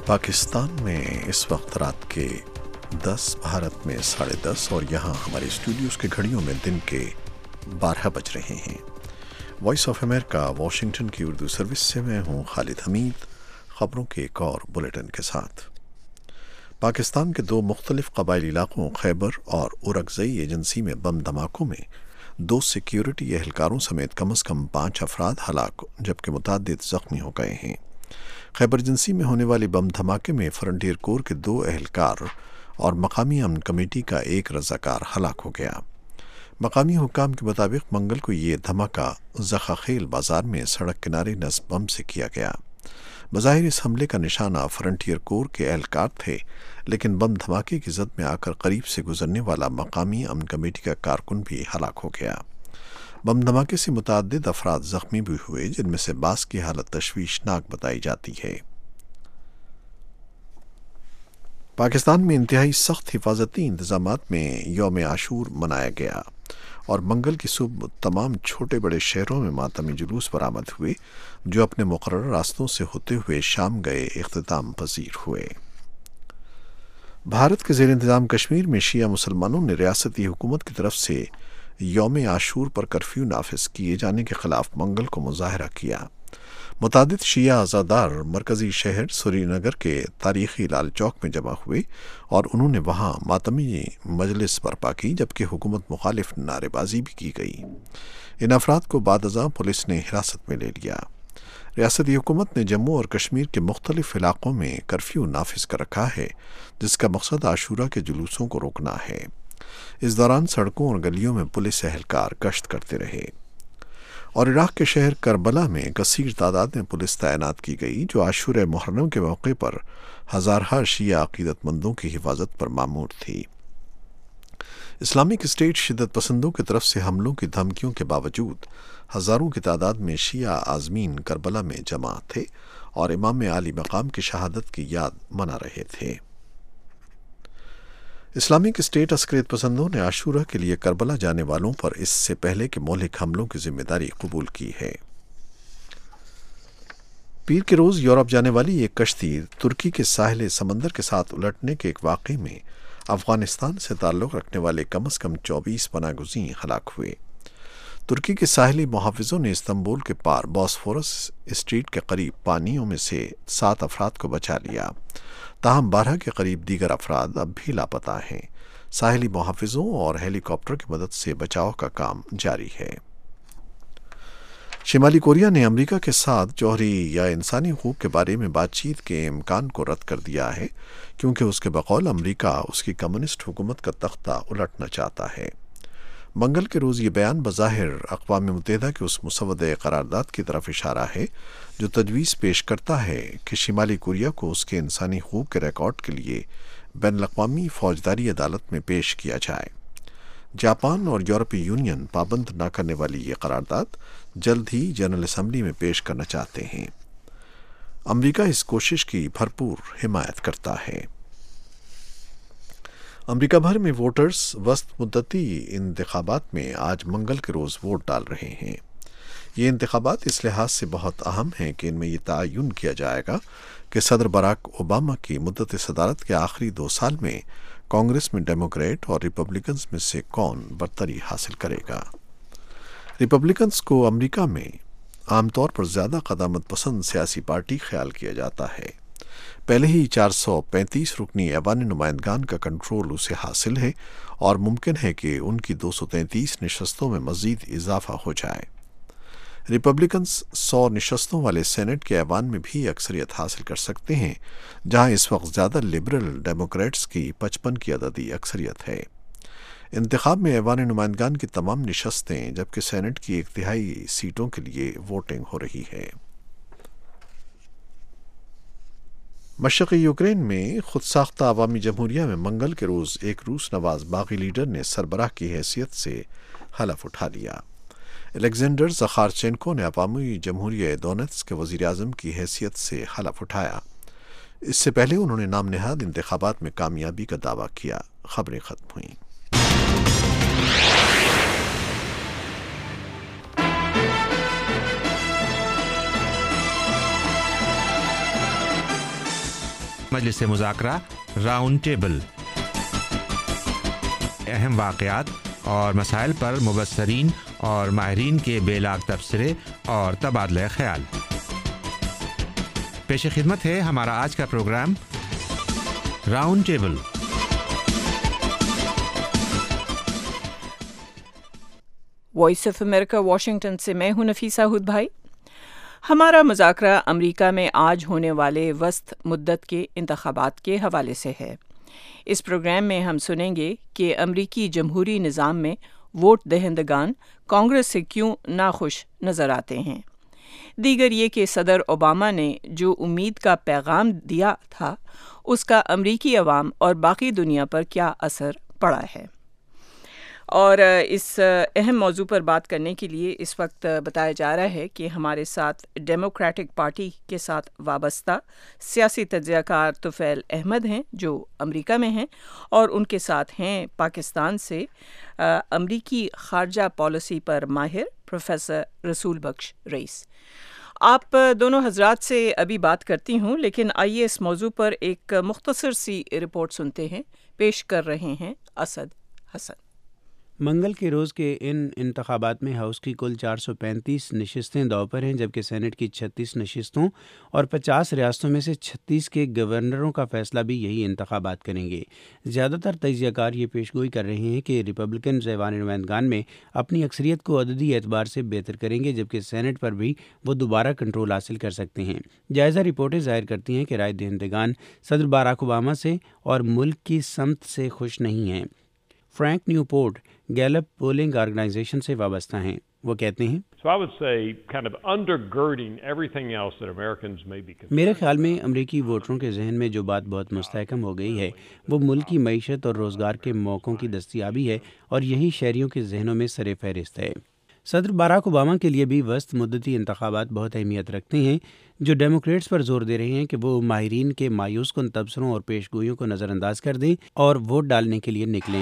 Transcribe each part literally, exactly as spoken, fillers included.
پاکستان میں اس وقت رات کے دس، بھارت میں ساڑھے دس اور یہاں ہمارے اسٹوڈیوز کے گھڑیوں میں دن کے بارہ بج رہے ہیں۔ وائس آف امریکہ واشنگٹن کی اردو سروس سے میں ہوں خالد حمید، خبروں کے ایک اور بلیٹن کے ساتھ۔ پاکستان کے دو مختلف قبائلی علاقوں خیبر اور اورکزئی ایجنسی میں بم دھماکوں میں دو سیکیورٹی اہلکاروں سمیت کم از کم پانچ افراد ہلاک جبکہ متعدد زخمی ہو گئے ہیں۔ خیبر ایجنسی میں ہونے والی بم دھماکے میں فرنٹیئر کور کے دو اہلکار اور مقامی امن کمیٹی کا ایک رضاکار ہلاک ہو گیا۔ مقامی حکام کے مطابق منگل کو یہ دھماکہ زخاخیل بازار میں سڑک کنارے نصب بم سے کیا گیا۔ بظاہر اس حملے کا نشانہ فرنٹیئر کور کے اہلکار تھے، لیکن بم دھماکے کی زد میں آ کر قریب سے گزرنے والا مقامی امن کمیٹی کا کارکن بھی ہلاک ہو گیا۔ بم دھماکے سے متعدد افراد زخمی بھی ہوئے، جن میں سے بعض کی حالت تشویشناک بتائی جاتی ہے۔ پاکستان میں انتہائی سخت حفاظتی انتظامات میں یوم عاشور منایا گیا اور منگل کی صبح تمام چھوٹے بڑے شہروں میں ماتمی جلوس برآمد ہوئے جو اپنے مقررہ راستوں سے ہوتے ہوئے شام گئے اختتام پذیر ہوئے۔ بھارت کے زیر انتظام کشمیر میں شیعہ مسلمانوں نے ریاستی حکومت کی طرف سے یوم عاشور پر کرفیو نافذ کیے جانے کے خلاف منگل کو مظاہرہ کیا۔ متعدد شیعہ عزادار مرکزی شہر سری نگر کے تاریخی لال چوک میں جمع ہوئے اور انہوں نے وہاں ماتمی مجلس برپا کی، جبکہ حکومت مخالف نعرے بازی بھی کی گئی۔ ان افراد کو بعد ازاں پولیس نے حراست میں لے لیا۔ ریاستی حکومت نے جموں اور کشمیر کے مختلف علاقوں میں کرفیو نافذ کر رکھا ہے، جس کا مقصد عاشورہ کے جلوسوں کو روکنا ہے۔ اس دوران سڑکوں اور گلیوں میں پولیس اہلکار گشت کرتے رہے اور عراق کے شہر کربلا میں کثیر تعداد میں پولیس تعینات کی گئی، جو عاشورہ محرم کے موقع پر ہزارہ شیعہ عقیدت مندوں کی حفاظت پر مامور تھی۔ اسلامک اسٹیٹ شدت پسندوں کی طرف سے حملوں کی دھمکیوں کے باوجود ہزاروں کی تعداد میں شیعہ عازمین کربلا میں جمع تھے اور امام عالی مقام کی شہادت کی یاد منا رہے تھے۔ اسلامک اسٹیٹ عسکریت پسندوں نے عاشورہ کے لیے کربلا جانے والوں پر اس سے پہلے کے مہلک حملوں کی ذمہ داری قبول کی ہے۔ پیر کے روز یورپ جانے والی ایک کشتی ترکی کے ساحل سمندر کے ساتھ الٹنے کے ایک واقعے میں افغانستان سے تعلق رکھنے والے کم از کم چوبیس پناہ گزین ہلاک ہوئے۔ ترکی کے ساحلی محافظوں نے استنبول کے پار بوسفورس اسٹریٹ کے قریب پانیوں میں سے سات افراد کو بچا لیا، تاہم بارہ کے قریب دیگر افراد اب بھی لاپتہ ہیں۔ ساحلی محافظوں اور ہیلی کاپٹر کی مدد سے بچاؤ کا کام جاری ہے۔ شمالی کوریا نے امریکہ کے ساتھ جوہری یا انسانی حقوق کے بارے میں بات چیت کے امکان کو رد کر دیا ہے، کیونکہ اس کے بقول امریکہ اس کی کمیونسٹ حکومت کا تختہ الٹنا چاہتا ہے۔ منگل کے روز یہ بیان بظاہر اقوام متحدہ کے اس مسودہ قرارداد کی طرف اشارہ ہے جو تجویز پیش کرتا ہے کہ شمالی کوریا کو اس کے انسانی حقوق کے ریکارڈ کے لیے بین الاقوامی فوجداری عدالت میں پیش کیا جائے۔ جاپان اور یورپی یونین پابند نہ کرنے والی یہ قرارداد جلد ہی جنرل اسمبلی میں پیش کرنا چاہتے ہیں۔ امریکہ اس کوشش کی بھرپور حمایت کرتا ہے۔ امریکہ بھر میں ووٹرز وسط مدتی انتخابات میں آج منگل کے روز ووٹ ڈال رہے ہیں۔ یہ انتخابات اس لحاظ سے بہت اہم ہیں کہ ان میں یہ تعین کیا جائے گا کہ صدر براک اوباما کی مدت صدارت کے آخری دو سال میں کانگریس میں ڈیموکریٹ اور ریپبلکنز میں سے کون برتری حاصل کرے گا۔ ریپبلکنز کو امریکہ میں عام طور پر زیادہ قدامت پسند سیاسی پارٹی خیال کیا جاتا ہے۔ پہلے ہی چار سو پینتیس رکنی ایوان نمائندگان کا کنٹرول اسے حاصل ہے اور ممکن ہے کہ ان کی دو سو تینتیس نشستوں میں مزید اضافہ ہو جائے۔ ریپبلکنز سو نشستوں والے سینٹ کے ایوان میں بھی اکثریت حاصل کر سکتے ہیں، جہاں اس وقت زیادہ لبرل ڈیموکریٹس کی پچپن کی عددی اکثریت ہے۔ انتخاب میں ایوان نمائندگان کی تمام نشستیں جبکہ سینٹ کی ایک تہائی سیٹوں کے لیے ووٹنگ ہو رہی ہے۔ مشرقی یوکرین میں خود ساختہ عوامی جمہوریہ میں منگل کے روز ایک روس نواز باغی لیڈر نے سربراہ کی حیثیت سے حلف اٹھا لیا۔ الیگزینڈر زخارچینکو نے عوامی جمہوریہ دونیتسک کے وزیر اعظم کی حیثیت سے حلف اٹھایا۔ اس سے پہلے انہوں نے نام نہاد انتخابات میں کامیابی کا دعویٰ کیا۔ خبریں ختم ہوئیں۔ مجلس مذاکرہ راؤنڈ ٹیبل، اہم واقعات اور مسائل پر مبصرین اور ماہرین کے بے لاگ تبصرے اور تبادلہ خیال۔ پیش خدمت ہے ہمارا آج کا programme round table. Voice of America Washington سے میں ہوں نفیسہ ہود بھائی۔ ہمارا مذاکرہ امریکہ میں آج ہونے والے وسط مدت کے انتخابات کے حوالے سے ہے۔ اس پروگرام میں ہم سنیں گے کہ امریکی جمہوری نظام میں ووٹ دہندگان کانگریس سے کیوں ناخوش نظر آتے ہیں، دیگر یہ کہ صدر اوباما نے جو امید کا پیغام دیا تھا اس کا امریکی عوام اور باقی دنیا پر کیا اثر پڑا ہے۔ اور اس اہم موضوع پر بات کرنے کے لیے اس وقت بتایا جا رہا ہے کہ ہمارے ساتھ ڈیموکریٹک پارٹی کے ساتھ وابستہ سیاسی تجزیہ کار طفیل احمد ہیں جو امریکہ میں ہیں، اور ان کے ساتھ ہیں پاکستان سے امریکی خارجہ پالیسی پر ماہر پروفیسر رسول بخش رئیس۔ آپ دونوں حضرات سے ابھی بات کرتی ہوں، لیکن آئیے اس موضوع پر ایک مختصر سی رپورٹ سنتے ہیں۔ پیش کر رہے ہیں اسد حسن۔ منگل کے روز کے ان انتخابات میں ہاؤس کی کل چار سو پینتیس نشستیں داؤ پر ہیں، جبکہ سینٹ کی چھتیس نشستوں اور پچاس ریاستوں میں سے چھتیس کے گورنروں کا فیصلہ بھی یہی انتخابات کریں گے۔ زیادہ تر تجزیہ کار یہ پیشگوئی کر رہے ہیں کہ ریپبلکن ایوان نمائندگان میں اپنی اکثریت کو عددی اعتبار سے بہتر کریں گے، جبکہ سینٹ پر بھی وہ دوبارہ کنٹرول حاصل کر سکتے ہیں۔ جائزہ رپورٹیں ظاہر کرتی ہیں کہ رائے دہندگان صدر باراک اوباما سے اور ملک کی سمت سے خوش نہیں ہیں۔ Frank Newport Gallup polling organisation سے وابستہ ہیں۔ وہ کہتے ہیں، میرے خیال میں امریکی ووٹروں کے ذہن میں جو بات بہت مستحکم ہو گئی ہے وہ ملک کی معیشت اور روزگار کے موقعوں کی دستیابی ہے، اور یہی شہریوں کے ذہنوں میں سر فہرست ہے۔ صدر باراک اوباما کے لیے بھی وسط مدتی انتخابات بہت اہمیت رکھتے ہیں، جو ڈیموکریٹس پر زور دے رہے ہیں کہ وہ ماہرین کے مایوس کن تبصروں اور پیش گوئیوں کو نظر انداز کر دیں اور ووٹ ڈالنے کے لیے نکلیں۔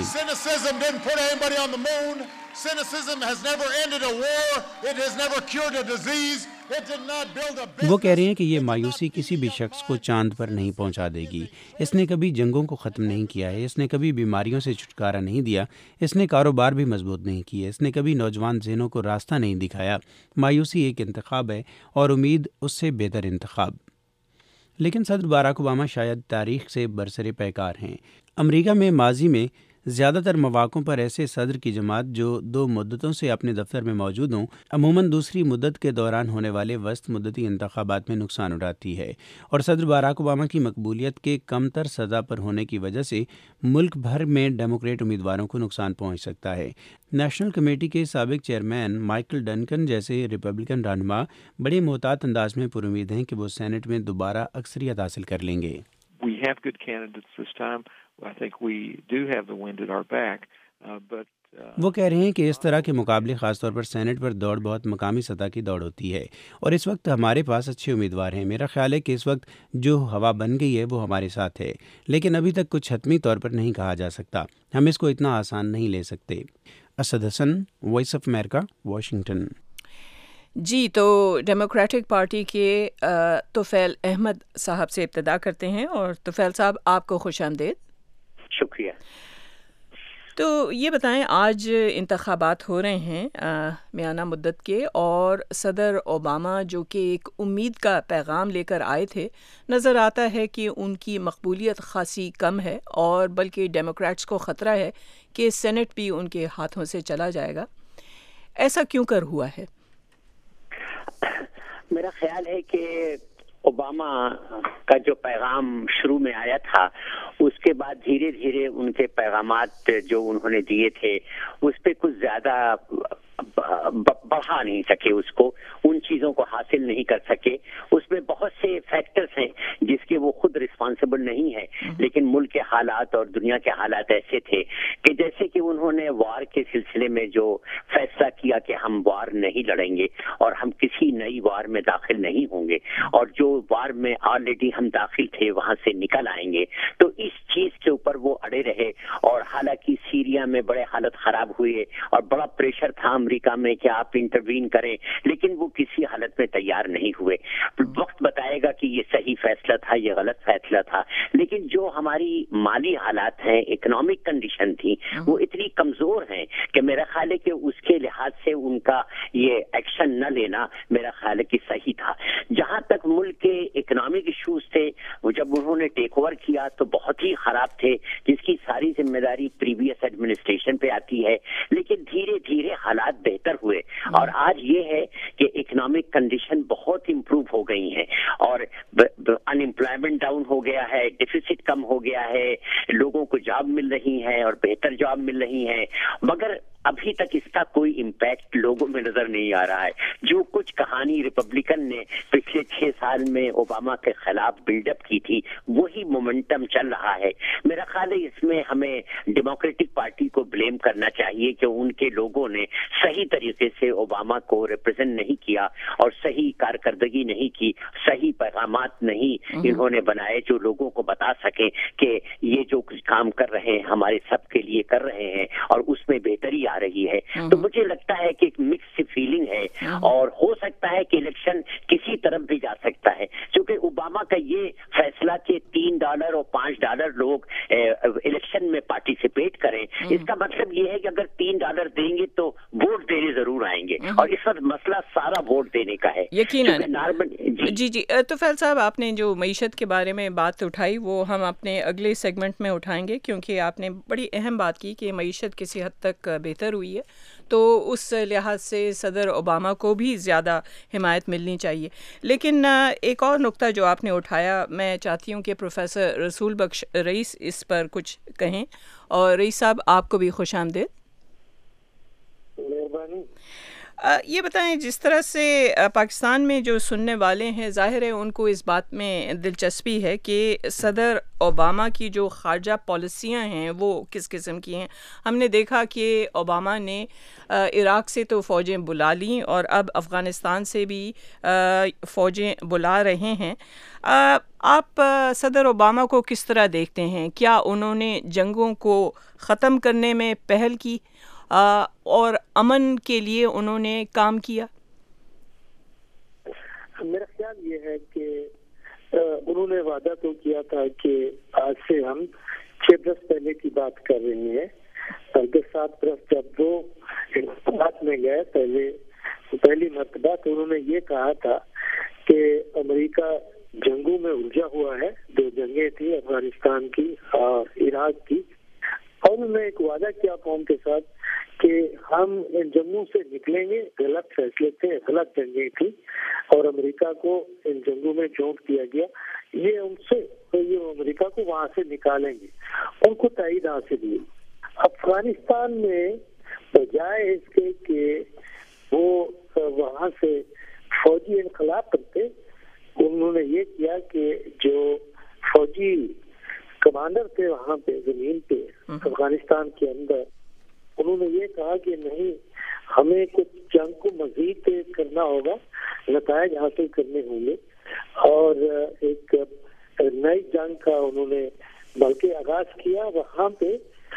وہ کہہ رہے ہیں کہ یہ مایوسی کسی بھی شخص کو چاند پر نہیں پہنچا دے گی۔ اس نے کبھی جنگوں کو ختم نہیں کیا ہے، اس نے کبھی بیماریوں سے چھٹکارا نہیں دیا، اس نے کاروبار بھی مضبوط نہیں کیے، اس نے کبھی نوجوان ذہنوں کو راستہ نہیں دکھایا۔ مایوسی ایک انتخاب ہے اور امید اس سے بہتر انتخاب۔ لیکن صدر باراک اوباما شاید تاریخ سے برسر پیکار ہیں۔ امریکہ میں ماضی میں زیادہ تر مواقعوں پر ایسے صدر کی جماعت جو دو مدتوں سے اپنے دفتر میں موجود ہوں، عموماً دوسری مدت کے دوران ہونے والے وسط مدتی انتخابات میں نقصان اٹھاتی ہے، اور صدر باراک اوباما کی مقبولیت کے کم تر سطح پر ہونے کی وجہ سے ملک بھر میں ڈیموکریٹ امیدواروں کو نقصان پہنچ سکتا ہے۔ نیشنل کمیٹی کے سابق چیئرمین مائیکل ڈنکن جیسے ریپبلکن رہنما بڑے محتاط انداز میں پر امید ہیں کہ وہ سینٹ میں دوبارہ اکثریت حاصل کر لیں گے۔ We have good candidates this time. I think we do have the wind at our back, uh, but وہ کہہ رہے ہیں کہ اس طرح کے مقابلے خاص طور پر سینٹ پر دوڑ بہت مقامی سطح کی دوڑ ہوتی ہے، اور اس وقت ہمارے پاس اچھے امیدوار ہیں۔ میرا خیال ہے کہ اس وقت جو ہوا بن گئی ہے وہ ہمارے ساتھ ہے، لیکن ابھی تک کچھ حتمی طور پر نہیں کہا جا سکتا۔ ہم اس کو اتنا آسان نہیں لے سکتے۔ Asad Hasan, voice of America, Washington. جی، تو ڈیموکریٹک پارٹی کے طفیل احمد صاحب سے ابتدا کرتے ہیں، اور طفیل صاحب آپ کو خوش آمدید۔ شکریہ۔ تو یہ بتائیں، آج انتخابات ہو رہے ہیں میانہ مدت کے، اور صدر اوباما جو کہ ایک امید کا پیغام لے کر آئے تھے، نظر آتا ہے کہ ان کی مقبولیت خاصی کم ہے، اور بلکہ ڈیموکریٹس کو خطرہ ہے کہ سینٹ بھی ان کے ہاتھوں سے چلا جائے گا۔ ایسا کیوں کر ہوا ہے؟ میرا خیال ہے کہ اوباما کا جو پیغام شروع میں آیا تھا، اس کے بعد دھیرے دھیرے ان کے پیغامات جو انہوں نے دیے تھے اس پہ کچھ زیادہ بڑھا نہیں سکے، اس کو ان چیزوں کو حاصل نہیں کر سکے۔ اس میں بہت سے فیکٹرز ہیں جس کے وہ خود رسپانسبل نہیں ہے، لیکن ملک کے حالات اور دنیا کے حالات ایسے تھے کہ جیسے کہ انہوں نے وار کے سلسلے میں جو فیصلہ کیا کہ ہم وار نہیں لڑیں گے اور ہم کسی نئی وار میں داخل نہیں ہوں گے، اور جو وار میں آلریڈی ہم داخل تھے وہاں سے نکل آئیں گے، تو اس چیز کے اوپر وہ اڑے رہے۔ اور حالانکہ سیریا میں بڑے حالت خراب ہوئے اور بڑا پریشر تھا امریکہ افریقہ میں کہ آپ انٹروین کریں، لیکن وہ کسی حالت میں تیار نہیں ہوئے. وقت بتائے گا کہ یہ صحیح فیصلہ تھا، یہ غلط فیصلہ تھا، لیکن جو ہماری مالی حالات ہیں، اکنامک کنڈیشن تھی، وہ اتنی کمزور ہیں کہ میرا خیال ہے کہ اس کے لحاظ سے ان کا یہ ایکشن نہ لینا میرا خیال ہے کہ صحیح تھا. جہاں تک ملک کے اکنامک ایشوز تھے، وہ جب انہوں نے ٹیک اوور کیا تو بہت ہی خراب تھے، جس کی ساری ذمہ داری پریویس ایڈمنسٹریشن پہ آتی ہے. لیکن دھیرے دھیرے حالات بہتر ہوئے اور آج یہ ہے کہ اکنامک کنڈیشن بہت امپروو ہو گئی ہیں اور ان امپلائمنٹ ڈاؤن ہو گیا ہے، ڈیفیسٹ کم ہو گیا ہے، لوگوں کو جاب مل رہی ہے اور بہتر جاب مل رہی ہے. مگر ابھی تک اس کا کوئی امپیکٹ لوگوں میں نظر نہیں آ رہا ہے. جو کچھ کہانی ریپبلکن نے پچھلے چھ سال میں اوباما کے خلاف بلڈ اپ کی تھی، وہی مومنٹم چل رہا ہے. میرا خیال ہے اس میں ہمیں ڈیموکریٹک پارٹی کو بلیم کرنا چاہیے کہ ان کے لوگوں نے صحیح طریقے سے اوباما کو ریپرزینٹ نہیں کیا اور صحیح کارکردگی نہیں کی، صحیح پیغامات نہیں انہوں نے بنائے جو لوگوں کو بتا سکیں کہ یہ جو کچھ کام کر رہے ہیں ہمارے سب کے لیے کر رہے ہیں اور اس میں بہتری آ رہی ہے. تو مجھے لگتا ہے کہ ایک مکس فیلنگ ہے اور ہو سکتا ہے کہ الیکشن کسی طرف بھی جا سکتا ہے، کیونکہ اوباما کا یہ فیصلہ کہ تین ڈالر اور پانچ ڈالر لوگ الیکشن میں پارٹیسپیٹ کریں، اس کا مطلب یہ ہے کہ اگر تین ڈالر دیں گے تو ووٹ دینے ضرور آئیں گے اور اس وقت مسئلہ سارا ووٹ دینے کا ہے یقیناً. جی جی توفیل صاحب، آپ نے جو معیشت کے بارے میں بات اٹھائی وہ ہم اپنے اگلے سیگمنٹ میں اٹھائیں گے، کیونکہ آپ نے بڑی اہم بات کی کہ معیشت کسی حد تک بہتر ہوئی ہے، تو اس لحاظ سے صدر اوباما کو بھی زیادہ حمایت ملنی چاہیے. لیکن ایک اور نقطہ جو آپ نے اٹھایا، میں چاہتی ہوں کہ پروفیسر رسول بخش رئیس اس پر کچھ کہیں. اور رئیس صاحب آپ کو بھی خوش آمدید. مہربانی. یہ بتائیں، جس طرح سے پاکستان میں جو سننے والے ہیں ظاہر ہے ان کو اس بات میں دلچسپی ہے کہ صدر اوباما کی جو خارجہ پالیسیاں ہیں وہ کس قسم کی ہیں. ہم نے دیکھا کہ اوباما نے عراق سے تو فوجیں بلا لیں اور اب افغانستان سے بھی فوجیں بلا رہے ہیں. آپ صدر اوباما کو کس طرح دیکھتے ہیں؟ کیا انہوں نے جنگوں کو ختم کرنے میں پہل کی اور امن کے لیے انہوں نے کام کیا؟ میرا خیال یہ ہے کہ انہوں نے وعدہ تو کیا تھا کہ آج سے ہم چھ برس پہلے کی بات کر رہے ہیں، بلکہ سات برس جب وہ انتخابات میں گئے پہلے پہلی مرتبہ، تو انہوں نے یہ کہا تھا کہ امریکہ جنگوں میں الجھا ہوا ہے. دو جنگیں تھیں، افغانستان کی اور عراق کی، اور انہوں نے ایک وعدہ کیا قوم کے ساتھ کہ ہم ان جنگوں سے نکلیں گے. غلط فیصلے تھے، غلط جنگیں تھیں اور امریکہ کو ان جنگوں میں چونک دیا گیا. یہ ان سے یہ امریکہ کو وہاں سے نکالیں گے، ان کو تائید حاصل ہوئی. افغانستان میں بجائے اس کے کہ وہ وہاں سے فوجی انقلاب کرتے، انہوں نے یہ کیا کہ جو فوجی کمانڈر تھے وہاں پہ زمین پہ افغانستان کے اندر، انہوں نے یہ کہا کہ نہیں، ہمیں کچھ جنگ کو مزید کرنا ہوگا، نتائج حاصل کرنے ہوں گے، اور ایک نئی جنگ کا انہوں نے بلکہ آغاز کیا. وہاں پہ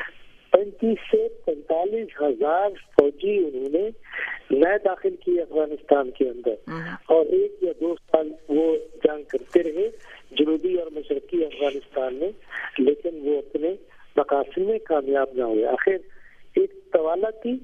پینتیس سے پینتالیس ہزار فوجی انہوں نے نئے داخل کیے افغانستان کے اندر، اور ایک یا دو سال وہ جنگ کرتے رہے جنوبی اور مشرقی افغانستان میں، لیکن وہ اپنے مقاصد میں کامیاب نہ ہوئے. آخر ایک طوالت تھی،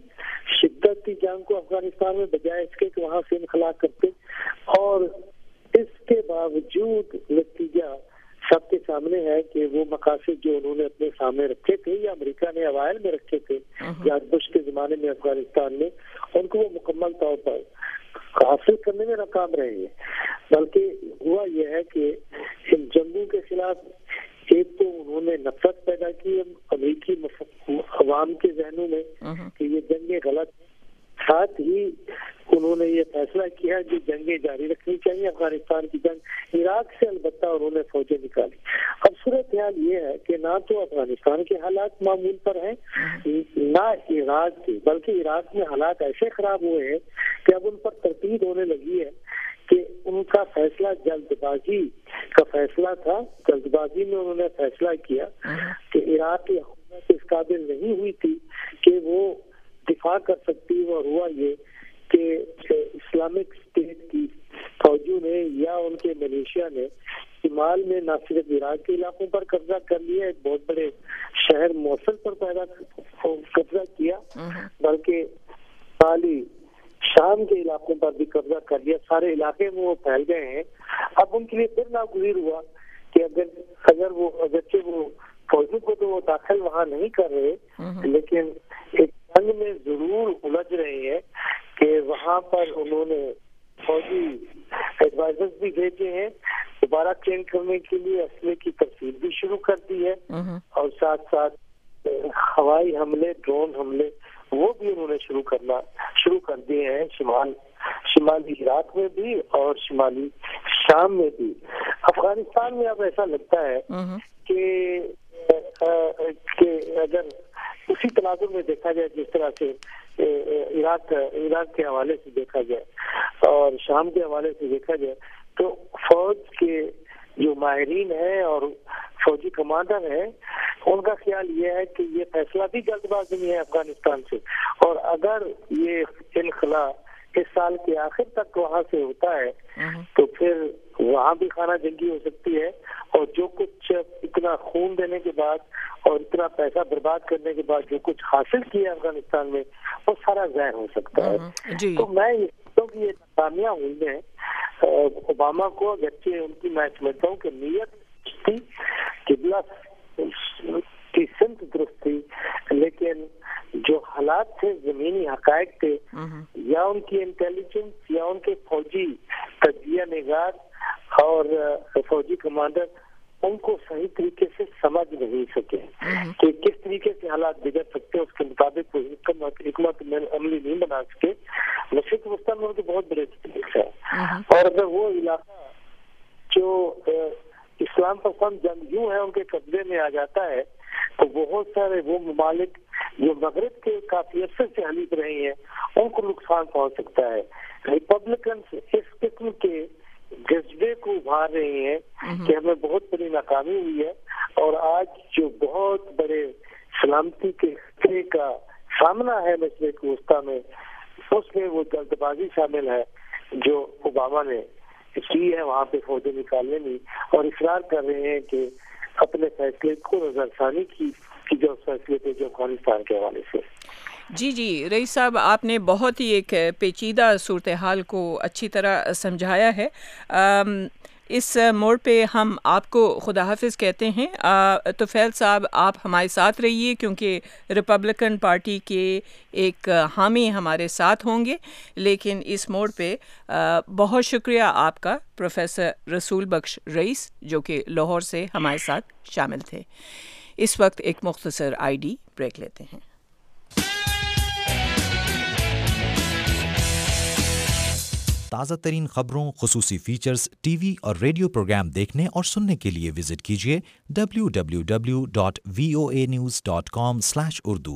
شدت تھی جنگ کو افغانستان میں، بجائے اس کے کہ وہاں سے انخلا کرتے. اور اس کے باوجود نتیجہ سب کے سامنے ہے کہ وہ مقاصد جو انہوں نے اپنے سامنے رکھے تھے یا امریکہ نے اوائل میں رکھے تھے جارج بش کے زمانے میں افغانستان میں، ان کو وہ مکمل طور پر حاصل کرنے میں ناکام رہے ہیں. بلکہ ہوا یہ ہے کہ ان جنگوں کے خلاف ایک تو انہوں نے نفرت پیدا کی امریکی عوام کے ذہنوں میں کہ یہ جنگیں غلط، ساتھ ہی انہوں نے یہ فیصلہ کیا کہ جنگیں جاری رکھنی چاہیے. افغانستان کی جنگ، عراق سے البتہ انہوں نے فوجیں نکالی. اب صورتحال یہ ہے کہ نہ تو افغانستان کے حالات معمول پر ہیں نہ عراق کے، بلکہ عراق میں حالات ایسے خراب ہوئے ہیں کہ اب ان پر تردید ہونے لگی ہے کہ ان کا فیصلہ جلد بازی کا فیصلہ تھا. جلد بازی میں انہوں نے فیصلہ کیا کہ عراق کی حکومت اس قابل نہیں ہوئی تھی کہ وہ دفاع کر سکتی ہے، اور ہوا یہ کہ اسلامک اسٹیٹ کی فوجوں نے یا ان کے ملیشیا نے شمال میں نہ صرف عراق کے علاقوں پر قبضہ کر لیا، ایک بہت بڑے شہر موصل پر پیدا قبضہ کیا، بلکہ خالی شام کے علاقوں پر بھی قبضہ کر لیا، سارے علاقے میں وہ پھیل گئے ہیں۔ اب ان کے لیے پھر ناگزیر ہوا کہ اگر اگر وہ اگرچہ وہ فوجوں کو تو وہ داخل وہاں نہیں کر رہے، لیکن ایک جنگ میں ضرور الجھ رہے ہیں کہ وہاں پر انہوں نے فوجی ایڈوائزرز بھی بھیجے ہیں، دوبارہ چینج کرنے کے لیے اسلحے کی ترسیل بھی شروع کر دی ہے، اور ساتھ ساتھ ہوائی حملے، ڈرون حملے وہ بھی انہوں نے شروع کرنا شروع کر دیے ہیں، شمال شمالی عراق میں بھی اور شمالی شام میں بھی۔ افغانستان میں اب ایسا لگتا ہے کہ کہ اگر اسی تناظر میں دیکھا جائے جس طرح سے عراق عراق کے حوالے سے دیکھا جائے اور شام کے حوالے سے دیکھا جائے، تو فوج کے جو ماہرین ہیں اور فوجی کمانڈر ہیں ان کا خیال یہ ہے کہ یہ فیصلہ بھی جلد بازی ہے افغانستان سے، اور اگر یہ انخلا اس سال کے آخر تک وہاں سے ہوتا ہے تو پھر وہاں بھی خانہ جنگی ہو سکتی ہے، اور جو کچھ اتنا خون دینے کے بعد اور اتنا پیسہ برباد کرنے کے بعد جو کچھ حاصل کیا افغانستان میں وہ سارا ضائع ہو سکتا ہے۔ تو میں یہ سمجھتا ہوں کہ یہ ناکامیاں ہوئی ہیں اوباما کو، اگرچہ ان کی میں سمجھتا ہوں کہ نیت تھی، قبلہ کی سمت درست تھی، لیکن جو حالات تھے، زمینی حقائق تھے، یا ان کی انٹیلیجنس یا ان کے فوجی تجزیہ نگار اور فوجی کمانڈر ان کو صحیح طریقے سے سمجھ نہیں سکے کہ کس طریقے سے حالات بگڑ سکتے ہیں، اس کے مطابق وہ حکمت عملی نہیں بنا سکے۔ مشرق وسطیٰ میں ان کے بہت بڑے اسٹیٹس ہیں، اور اگر وہ علاقہ جو اسلام پسند جنگجو ہیں ان کے قبضے میں آ جاتا ہے تو بہت سارے وہ ممالک جو مغرب کے کافی عرصے سے حلیف رہے ہیں ان کو نقصان پہنچ سکتا ہے۔ ریپبلکنس اس قسم کے جذبے کو ابھار رہے ہیں کہ ہمیں بہت بڑی ناکامی ہوئی ہے، اور آج جو بہت بڑے سلامتی کے خطرے کا سامنا ہے مشرق وسطیٰ میں، اس میں وہ جلد بازی شامل ہے جو اوباما نے کی ہے وہاں پہ فوجیں نکالنے میں، اور اصرار کر رہے ہیں کہ اپنے فیصلے کو نظر ثانی کی کی جو فیصلے تھے جو افغانستان کے حوالے سے۔ جی جی رئیس صاحب، آپ نے بہت ہی ایک پیچیدہ صورتحال کو اچھی طرح سمجھایا ہے۔ اس موڑ پہ ہم آپ کو خدا حافظ کہتے ہیں۔ طفیل صاحب، آپ ہمارے ساتھ رہیے کیونکہ ریپبلکن پارٹی کے ایک حامی ہمارے ساتھ ہوں گے، لیکن اس موڑ پہ بہت شکریہ آپ کا پروفیسر رسول بخش رئیس، جو کہ لاہور سے ہمارے ساتھ شامل تھے۔ اس وقت ایک مختصر آئی ڈی بریک لیتے ہیں۔ تازہ ترین خبروں، خصوصی فیچرز، ٹی وی اور ریڈیو پروگرام دیکھنے اور سننے کے لیے وزٹ کیجیے W W W dot V O A news dot com slash Urdu.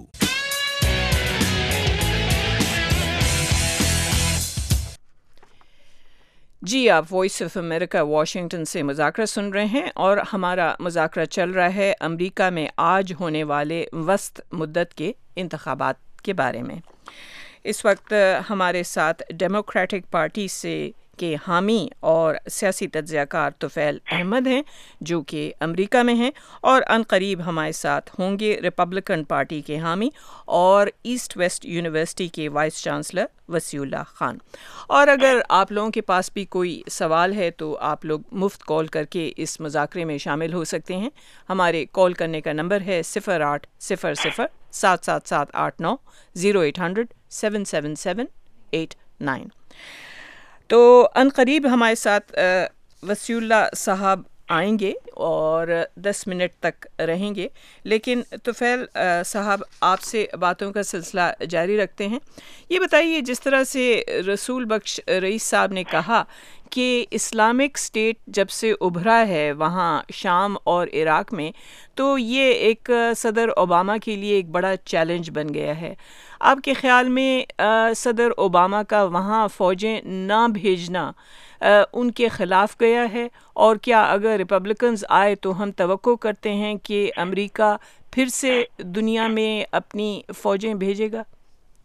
جی، آپ وائس آف امریکہ واشنگٹن سے مذاکرہ سن رہے ہیں، اور ہمارا مذاکرہ چل رہا ہے امریکہ میں آج ہونے والے وسط مدت کے انتخابات کے بارے میں۔ اس وقت ہمارے ساتھ ڈیموکریٹک پارٹی سے کے حامی اور سیاسی تجزیہ کار طفیل احمد ہیں، جو کہ امریکہ میں ہیں، اور عن قریب ہمارے ساتھ ہوں گے ریپبلکن پارٹی کے حامی اور ایسٹ ویسٹ یونیورسٹی کے vice chancellor Wasiullah Khan. اور اگر آپ لوگوں کے پاس بھی کوئی سوال ہے تو آپ لوگ مفت کال کر کے اس مذاکرے میں شامل ہو سکتے ہیں۔ ہمارے کال کرنے کا نمبر ہے صفر آٹھ صفر صفر سات سات سات آٹھ نو zero eight hundred seven seven seven eight nine. تو ان قریب ہمارے ساتھ وسیع اللہ صاحب آئیں گے اور دس منٹ تک رہیں گے، لیکن طفیل صاحب آپ سے باتوں کا سلسلہ جاری رکھتے ہیں۔ یہ بتائیے، جس طرح سے رسول بخش رئیس صاحب نے کہا کہ اسلامک اسٹیٹ جب سے ابھرا ہے وہاں شام اور عراق میں، تو یہ ایک صدر اوباما کے لیے ایک بڑا چیلنج بن گیا ہے۔ آپ کے خیال میں صدر اوباما کا وہاں فوجیں نہ بھیجنا ان کے خلاف گیا ہے، اور کیا اگر ریپبلکنز آئے تو ہم توقع کرتے ہیں کہ امریکہ پھر سے دنیا میں اپنی فوجیں بھیجے گا؟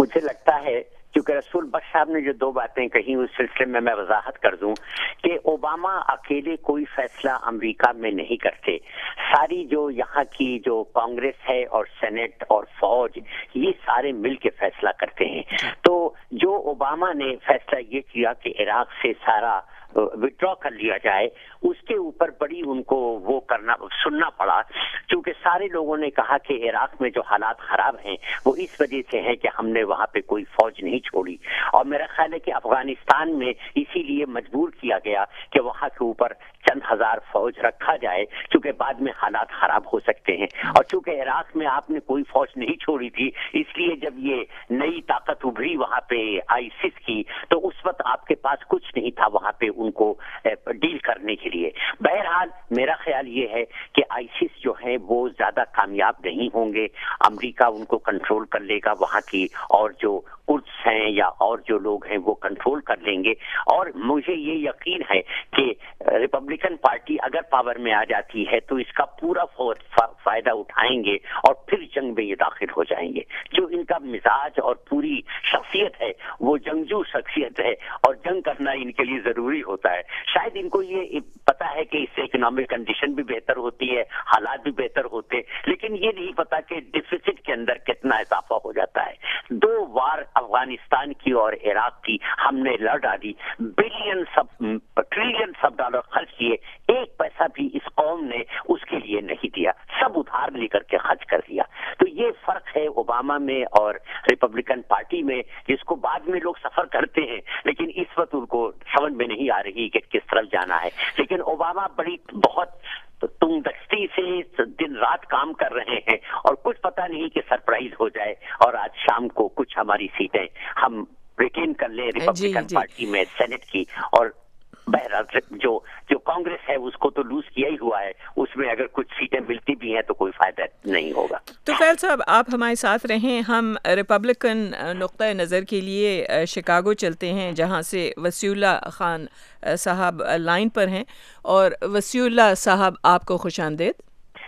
مجھے لگتا ہے کیونکہ رسول بخش صاحب نے جو دو باتیں کہیں اس سلسلے میں میں وضاحت کر دوں کہ اوباما اکیلے کوئی فیصلہ امریکہ میں نہیں کرتے. ساری جو یہاں کی جو کانگریس ہے اور سینٹ اور فوج یہ سارے مل کے فیصلہ کرتے ہیں. تو جو اوباما نے فیصلہ یہ کیا کہ عراق سے سارا وڈرا کر لیا جائے, اس کے اوپر بڑی ان کو وہ کرنا سننا پڑا, کیونکہ سارے لوگوں نے کہا کہ عراق میں جو حالات خراب ہیں وہ اس وجہ سے ہے کہ ہم نے وہاں پہ کوئی فوج نہیں چھوڑی, اور میرا خیال ہے کہ افغانستان میں اسی لیے مجبور کیا گیا کہ وہاں کے اوپر چند ہزار فوج رکھا جائے, کیونکہ بعد میں حالات خراب ہو سکتے ہیں. اور چونکہ عراق میں آپ نے کوئی فوج نہیں چھوڑی تھی, اس لیے جب یہ نئی طاقت ابھری وہاں پہ آئیسس کی, تو اس وقت آپ کے پاس کچھ نہیں تھا وہاں پہ ان کو ڈیل کرنے کے لیے. بہرحال میرا خیال یہ ہے کہ آئیسس جو ہیں وہ زیادہ کامیاب نہیں ہوں گے, امریکہ ان کو کنٹرول کر لے گا, وہاں کی اور جو کردس ہیں یا اور جو لوگ ہیں وہ کنٹرول کر لیں گے. اور مجھے یہ یقین ہے کہ ریپبلکن پارٹی اگر پاور میں آ جاتی ہے تو اس کا پورا فائدہ اٹھائیں گے اور پھر جنگ میں یہ داخل ہو جائیں گے. جو ان کا مزاج اور پوری شخصیت ہے وہ جنگجو شخصیت ہے, اور جنگ کرنا ان کے لیے ضروری ہوتا ہے. شاید ان کو یہ پتا ہے کہ اس سے اکنامک کنڈیشن بھی بہتر ہوتی ہے, حالات بھی بہتر ہوتے, لیکن یہ نہیں پتا کہ ڈیفیسٹ کے اندر کتنا اضافہ ہو جاتا ہے. دو وار افغانستان کی اور عراق کی ہم نے لڑ ڈالی, بلین سب ٹریلین سب ڈالر خرچ کیے, ایک پیسہ بھی اس قوم نے اس کے لیے نہیں دیا, سب ادھار لے کر کے خرچ کر دیا. تو یہ فرق ہے اوباما میں اور ریپبلکن پارٹی میں, جس کو بعد میں لوگ سفر کرتے ہیں لیکن اس وقت ان کو سمجھ میں نہیں آ رہی کہ کس طرف جانا ہے. لیکن اوباما بڑی بہت تم دستی سے دن رات کام کر رہے ہیں, اور کچھ پتہ نہیں کہ سرپرائز ہو جائے اور آج شام کو کچھ ہماری سیٹیں ہم ریٹین کر لیں ریپبلکن پارٹی میں سینٹ کی, اور بہرحال جو جو کانگریس ہے اس کو تو لوز کیا ہی ہوا ہے, اس میں اگر کچھ سیٹیں ملتی بھی ہیں تو کوئی فائدہ نہیں ہوگا. تو فیل صاحب آپ ہمارے ساتھ رہیں, ہم ریپبلکن نقطۂ نظر کے لیے شکاگو چلتے ہیں جہاں سے وسیع اللہ خان صاحب لائن پر ہیں. اور وسیع اللہ صاحب آپ کو خوش آمدید.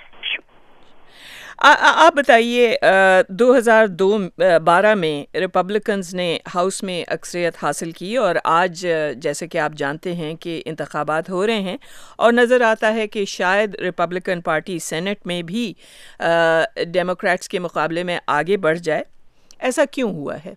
آپ بتائیے, دو ہزار دو بارہ میں ریپبلکنز نے ہاؤس میں اکثریت حاصل کی, اور آج جیسے کہ آپ جانتے ہیں کہ انتخابات ہو رہے ہیں, اور نظر آتا ہے کہ شاید ریپبلکن پارٹی سینٹ میں بھی ڈیموکریٹس کے مقابلے میں آگے بڑھ جائے. ایسا کیوں ہوا ہے؟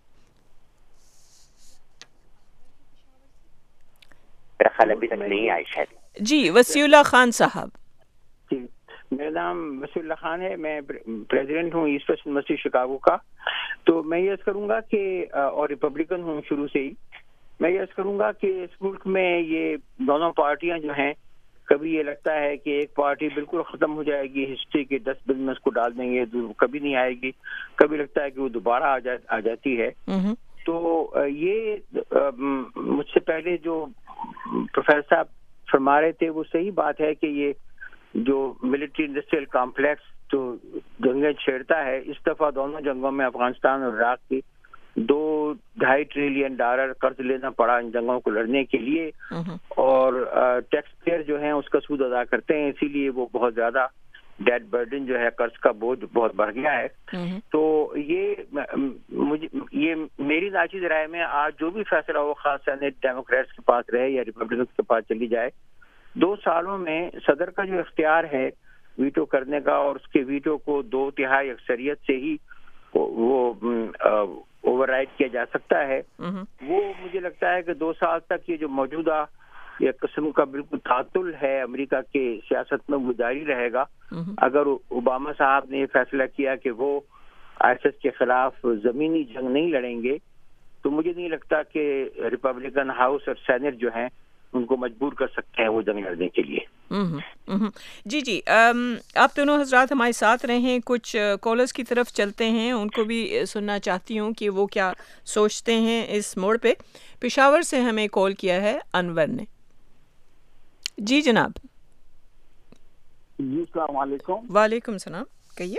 جی وسیع اللہ خان صاحب. میرا نام وسیع اللہ خان ہے, میں پریزیڈنٹ ہوں ایسٹ ویسٹ یونیورسٹی شکاگو کا. تو میں یہ کروں گا کہ, اور ریپبلکن ہوں شروع سے ہی, میں یہ کروں گا کہ اس ملک میں یہ دونوں پارٹیاں جو ہیں, کبھی یہ لگتا ہے کہ ایک پارٹی بالکل ختم ہو جائے گی, ہسٹری کے ڈسٹ بن میں اس کو ڈال دیں گے, کبھی نہیں آئے گی, کبھی لگتا ہے کہ وہ دوبارہ آ جاتی ہے. تو یہ مجھ سے پہلے جو پروفیسر صاحب فرما رہے تھے وہ صحیح بات ہے کہ یہ جو ملٹری انڈسٹریل کمپلیکس جو جنگیں چھیڑتا ہے, اس دفعہ دونوں جنگوں میں افغانستان اور عراق کی دو ڈھائی ٹریلین ڈالر قرض لینا پڑا ان جنگوں کو لڑنے کے لیے, اور ٹیکس پیئر جو ہیں اس کا سود ادا کرتے ہیں, اسی لیے وہ بہت زیادہ ڈیٹ برڈن جو ہے قرض کا بوجھ بہت بڑھ گیا ہے. تو یہ مجھے یہ میری ناچیز رائے میں آج جو بھی فیصلہ ہو, خاص سینٹ ڈیموکریٹس کے پاس رہے یا ریپبلکنس کے پاس چلی جائے, دو سالوں میں صدر کا جو اختیار ہے ویٹو کرنے کا, اور اس کے ویٹو کو دو تہائی اکثریت سے ہی وہ اوور رائڈ کیا جا سکتا ہے, وہ مجھے لگتا ہے کہ دو سال تک یہ جو موجودہ یہ قسم کا بالکل تعطل ہے امریکہ کے سیاست میں وہ جاری رہے گا. اگر اوباما صاحب نے یہ فیصلہ کیا کہ وہ آئی ایس کے خلاف زمینی جنگ نہیں لڑیں گے, تو مجھے نہیں لگتا کہ ریپبلکن ہاؤس اور سینٹ جو ہیں ان کو مجبور کر سکتے ہیں وہ جنگ لڑنے کے لیے. جی جی آپ دونوں حضرات ہمارے ساتھ رہیں, کچھ کالرز کی طرف چلتے ہیں, ان کو بھی سننا چاہتی ہوں کہ وہ کیا سوچتے ہیں اس موڑ پہ. پشاور سے ہمیں کال کیا ہے انور نے. جی جناب. جی السلام علیکم. وعلیکم السلام, کہیے.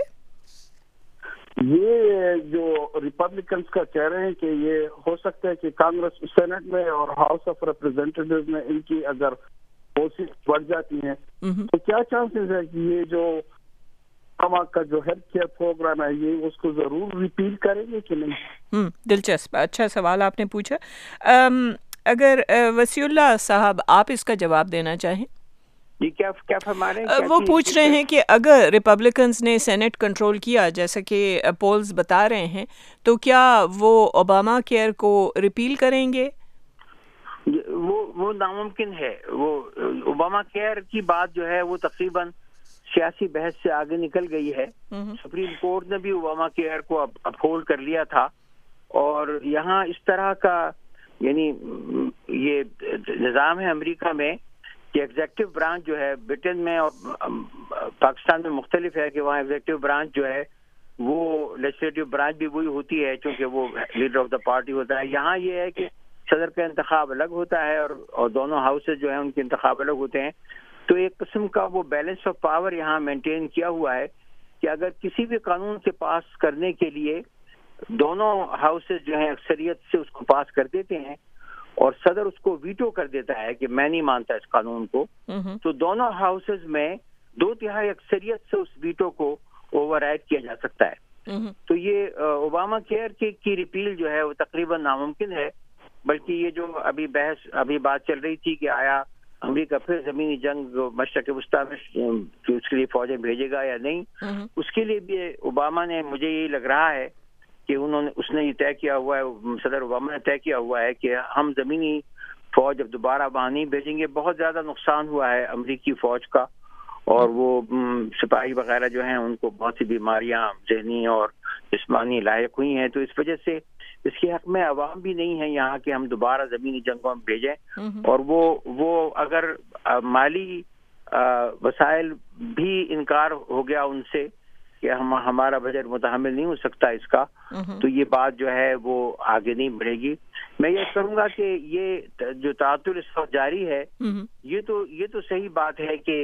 یہ جو ریپبلکنس کا کہہ رہے ہیں کہ یہ ہو سکتا ہے کہ کانگریس سینٹ میں اور ہاؤس آف ریپرزینٹیو میں ان کی اگر فورسز بڑھ جاتی ہیں تو کیا چانسز ہے کہ یہ جو اوباما کا جو ہیلتھ کیئر پروگرام ہے یہ اس کو ضرور ریپیل کریں گے کہ نہیں؟ ہوں دلچسپ، اچھا سوال آپ نے پوچھا. اگر وسیع اللہ صاحب آپ اس کا جواب دینا چاہیں. جی کیا کیا فرما رہے ہیں؟ وہ پوچھ رہے ہیں کہ اگر ریپبلکنز نے سینٹ کنٹرول کیا جیسا کہ پولز بتا رہے ہیں تو کیا وہ اوباما کیئر کو ریپیل کریں گے؟ وہ وہ ناممکن ہے. وہ اوباما کیئر کی بات جو ہے وہ تقریباً سیاسی بحث سے آگے نکل گئی ہے. سپریم کورٹ نے بھی اوباما کیئر کو اپہولڈ کر لیا تھا، اور یہاں اس طرح کا یعنی یہ نظام ہے امریکہ میں کہ ایگزیکٹو برانچ جو ہے برٹن میں اور پاکستان میں مختلف ہے کہ وہاں ایگزیکٹو برانچ جو ہے وہ لیجسلیٹو برانچ بھی وہی ہوتی ہے چونکہ وہ لیڈر آف دا پارٹی ہوتا ہے. یہاں یہ ہے کہ صدر کا انتخاب الگ ہوتا ہے اور اور دونوں ہاؤسز جو ہیں ان کے انتخاب الگ ہوتے ہیں. تو ایک قسم کا وہ بیلنس آف پاور یہاں مینٹین کیا ہوا ہے کہ اگر کسی بھی قانون کے پاس کرنے کے لیے دونوں ہاؤسز جو ہیں اکثریت سے اس کو پاس کر دیتے ہیں اور صدر اس کو ویٹو کر دیتا ہے کہ میں نہیں مانتا اس قانون کو، تو دونوں ہاؤسز میں دو تہائی اکثریت سے اس ویٹو کو اوور رائڈ کیا جا سکتا ہے. تو یہ اوباما کیئر کی ریپیل جو ہے وہ تقریباً ناممکن ہے. بلکہ یہ جو ابھی بحث ابھی بات چل رہی تھی کہ آیا امریکہ پھر زمینی جنگ مشرق وسطیٰ میں اس کے لیے فوجیں بھیجے گا یا نہیں، اس کے لیے بھی اوباما نے، مجھے یہی لگ رہا ہے کہ انہوں نے اس نے یہ طے کیا ہوا ہے، صدر اوباما نے طے کیا ہوا ہے کہ ہم زمینی فوج اب دوبارہ وہاں نہیں بھیجیں گے. بہت زیادہ نقصان ہوا ہے امریکی فوج کا، اور وہ سپاہی وغیرہ جو ہیں ان کو بہت سی بیماریاں ذہنی اور جسمانی لاحق ہوئی ہیں. تو اس وجہ سے اس کے حق میں عوام بھی نہیں ہے یہاں کہ ہم دوبارہ زمینی جنگوں میں بھیجیں. اور وہ وہ اگر مالی وسائل بھی انکار ہو گیا ان سے کہ ہم ہمارا بجٹ متحمل نہیں ہو سکتا اس کا، تو یہ بات جو ہے وہ آگے نہیں بڑھے گی. میں یہ کروں گا کہ یہ جو تعطل اس وقت جاری ہے یہ تو یہ تو صحیح بات ہے کہ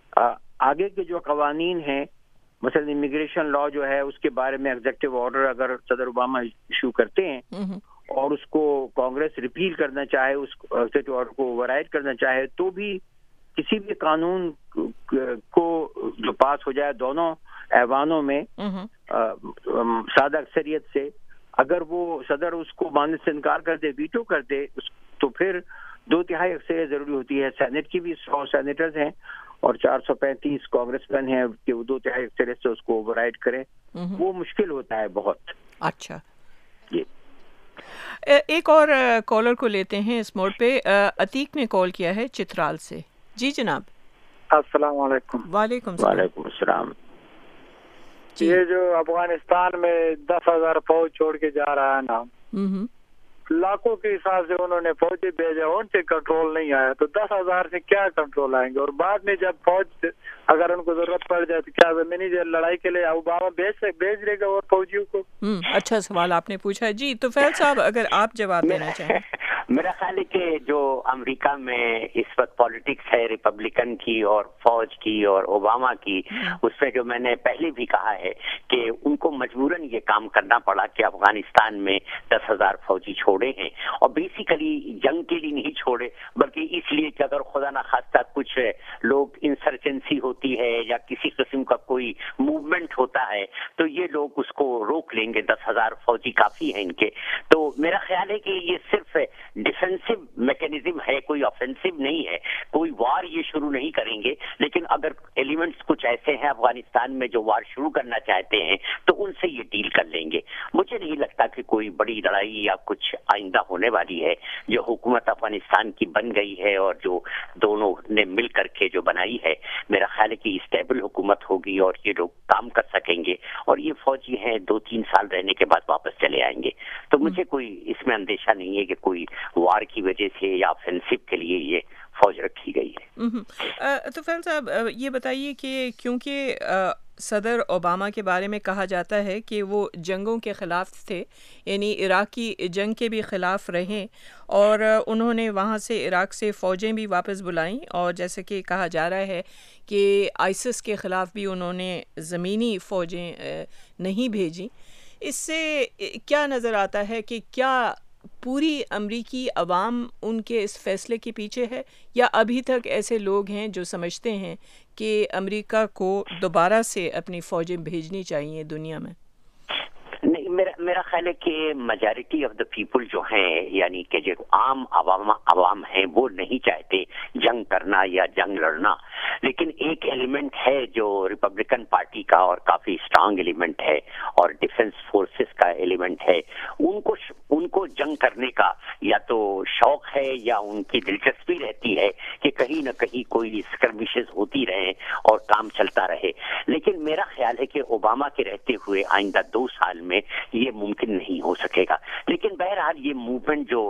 آگے کے جو قوانین ہیں مثلا امیگریشن لا جو ہے اس کے بارے میں ایگزیکٹو آرڈر اگر صدر اوباما ایشو کرتے ہیں اور اس کو کانگریس ریپیل کرنا چاہے، اس ایگزیکٹو آرڈر کو اوور رائڈ کرنا چاہے، تو بھی کسی بھی قانون کو جو پاس ہو جائے دونوں ایوانوں میں سادہ اکثریت سے، اگر وہ صدر اس کو ماننے سے انکار کر دے، ویٹو کر دے، تو پھر دو تہائی اکثریت ضروری ہوتی ہے. سینٹ کی بھی سو سینیٹرز ہیں اور چار سو پینتیس کانگریس مین ہیں کہ وہ دو تہائی اکثریت سے اس کو اوور رائڈ کریں. وہ مشکل ہوتا ہے بہت. اچھا، ایک اور کالر کو لیتے ہیں اس موڈ پہ. عتیق نے کال کیا ہے چترال سے. جی جناب. السلام علیکم. وعلیکم وعلیکم السلام. یہ جو افغانستان میں دس ہزار فوج چھوڑ کے جا رہا ہے نا، لاکھوں کے حساب سے انہوں نے فوجی بھیجا، ان سے کنٹرول نہیں آیا، تو دس ہزار سے کیا کنٹرول آئیں گے؟ اور بعد میں جب فوج اگر ان کو ضرورت پڑ جائے تو کیا زمینی لڑائی کے لیے اوباما بھیج بھیج دے گا اور فوجیوں کو؟ اچھا سوال آپ نے پوچھا. جی تو فیل صاحب اگر آپ جواب دینا چاہیں. میرا خیال ہے کہ جو امریکہ میں اس وقت پالیٹکس ہے ریپبلکن کی اور فوج کی اور اوباما کی، اس میں جو میں نے پہلے بھی کہا ہے کہ ان کو مجبوراً یہ کام کرنا پڑا کہ افغانستان میں دس ہزار فوجی چھوڑے ہیں، اور بیسیکلی جنگ کے لیے نہیں چھوڑے بلکہ اس لیے کہ اگر خدا نخواستہ کچھ لوگ انسرجنسی ہوتی ہے یا کسی قسم کا کوئی موومنٹ ہوتا ہے تو یہ لوگ اس کو روک لیں گے. دس ہزار فوجی کافی ہیں ان کے. تو میرا خیال ہے کہ یہ صرف ڈیفینسو میکینزم ہے، کوئی آفینسو نہیں ہے، کوئی وار یہ شروع نہیں کریں گے. لیکن اگر ایلیمنٹس کچھ ایسے ہیں افغانستان میں جو وار شروع کرنا چاہتے ہیں تو ان سے یہ ڈیل کر لیں گے. مجھے نہیں لگتا کہ کوئی بڑی لڑائی یا کچھ آئندہ ہونے والی ہے. جو حکومت افغانستان کی بن گئی ہے اور جو دونوں نے مل کر کے جو بنائی ہے، میرا خیال ہے کہ اسٹیبل حکومت ہوگی اور یہ لوگ کام کر سکیں گے، اور یہ فوجی ہیں دو تین سال رہنے کے بعد واپس چلے آئیں گے. تو مجھے کوئی اس میں اندیشہ نہیں ہے کہ کوئی وار کی وجہ سے یا آفینسو کے لیے یہ فوج رکھی گئی ہے. تو فیل صاحب یہ بتائیے کہ کیونکہ صدر اوباما کے بارے میں کہا جاتا ہے کہ وہ جنگوں کے خلاف تھے، یعنی عراق کی جنگ کے بھی خلاف رہیں، اور انہوں نے وہاں سے عراق سے فوجیں بھی واپس بلائیں، اور جیسے کہ کہا جا رہا ہے کہ آئسس کے خلاف بھی انہوں نے زمینی فوجیں نہیں بھیجیں. اس سے کیا نظر آتا ہے کہ کیا پوری امریکی عوام ان کے اس فیصلے کے پیچھے ہے، یا ابھی تک ایسے لوگ ہیں جو سمجھتے ہیں کہ امریکہ کو دوبارہ سے اپنی فوجیں بھیجنی چاہیے دنیا میں؟ نہیں، میرا میرا خیال ہے کہ میجارٹی آف دا پیپل جو ہیں، یعنی کہ جو عام عوام عوام ہیں، وہ نہیں چاہتے جنگ کرنا یا جنگ لڑنا، لیکن ایک ایلیمنٹ ہے جو ریپبلکن پارٹی کا اور کافی اسٹرانگ ایلیمنٹ ہے، اور ڈیفنس فورسز کا ایلیمنٹ ہے، ان کو ان کو جنگ کرنے کا یا تو شوق ہے یا ان کی دلچسپی رہتی ہے کہ کہیں نہ کہیں کوئی اسکرمشز ہوتی رہیں اور کام چلتا رہے. لیکن میرا خیال ہے کہ اوباما کے رہتے ہوئے آئندہ دو سال میں یہ ممکن نہیں ہو سکے گا. لیکن بہرحال یہ موومنٹ جو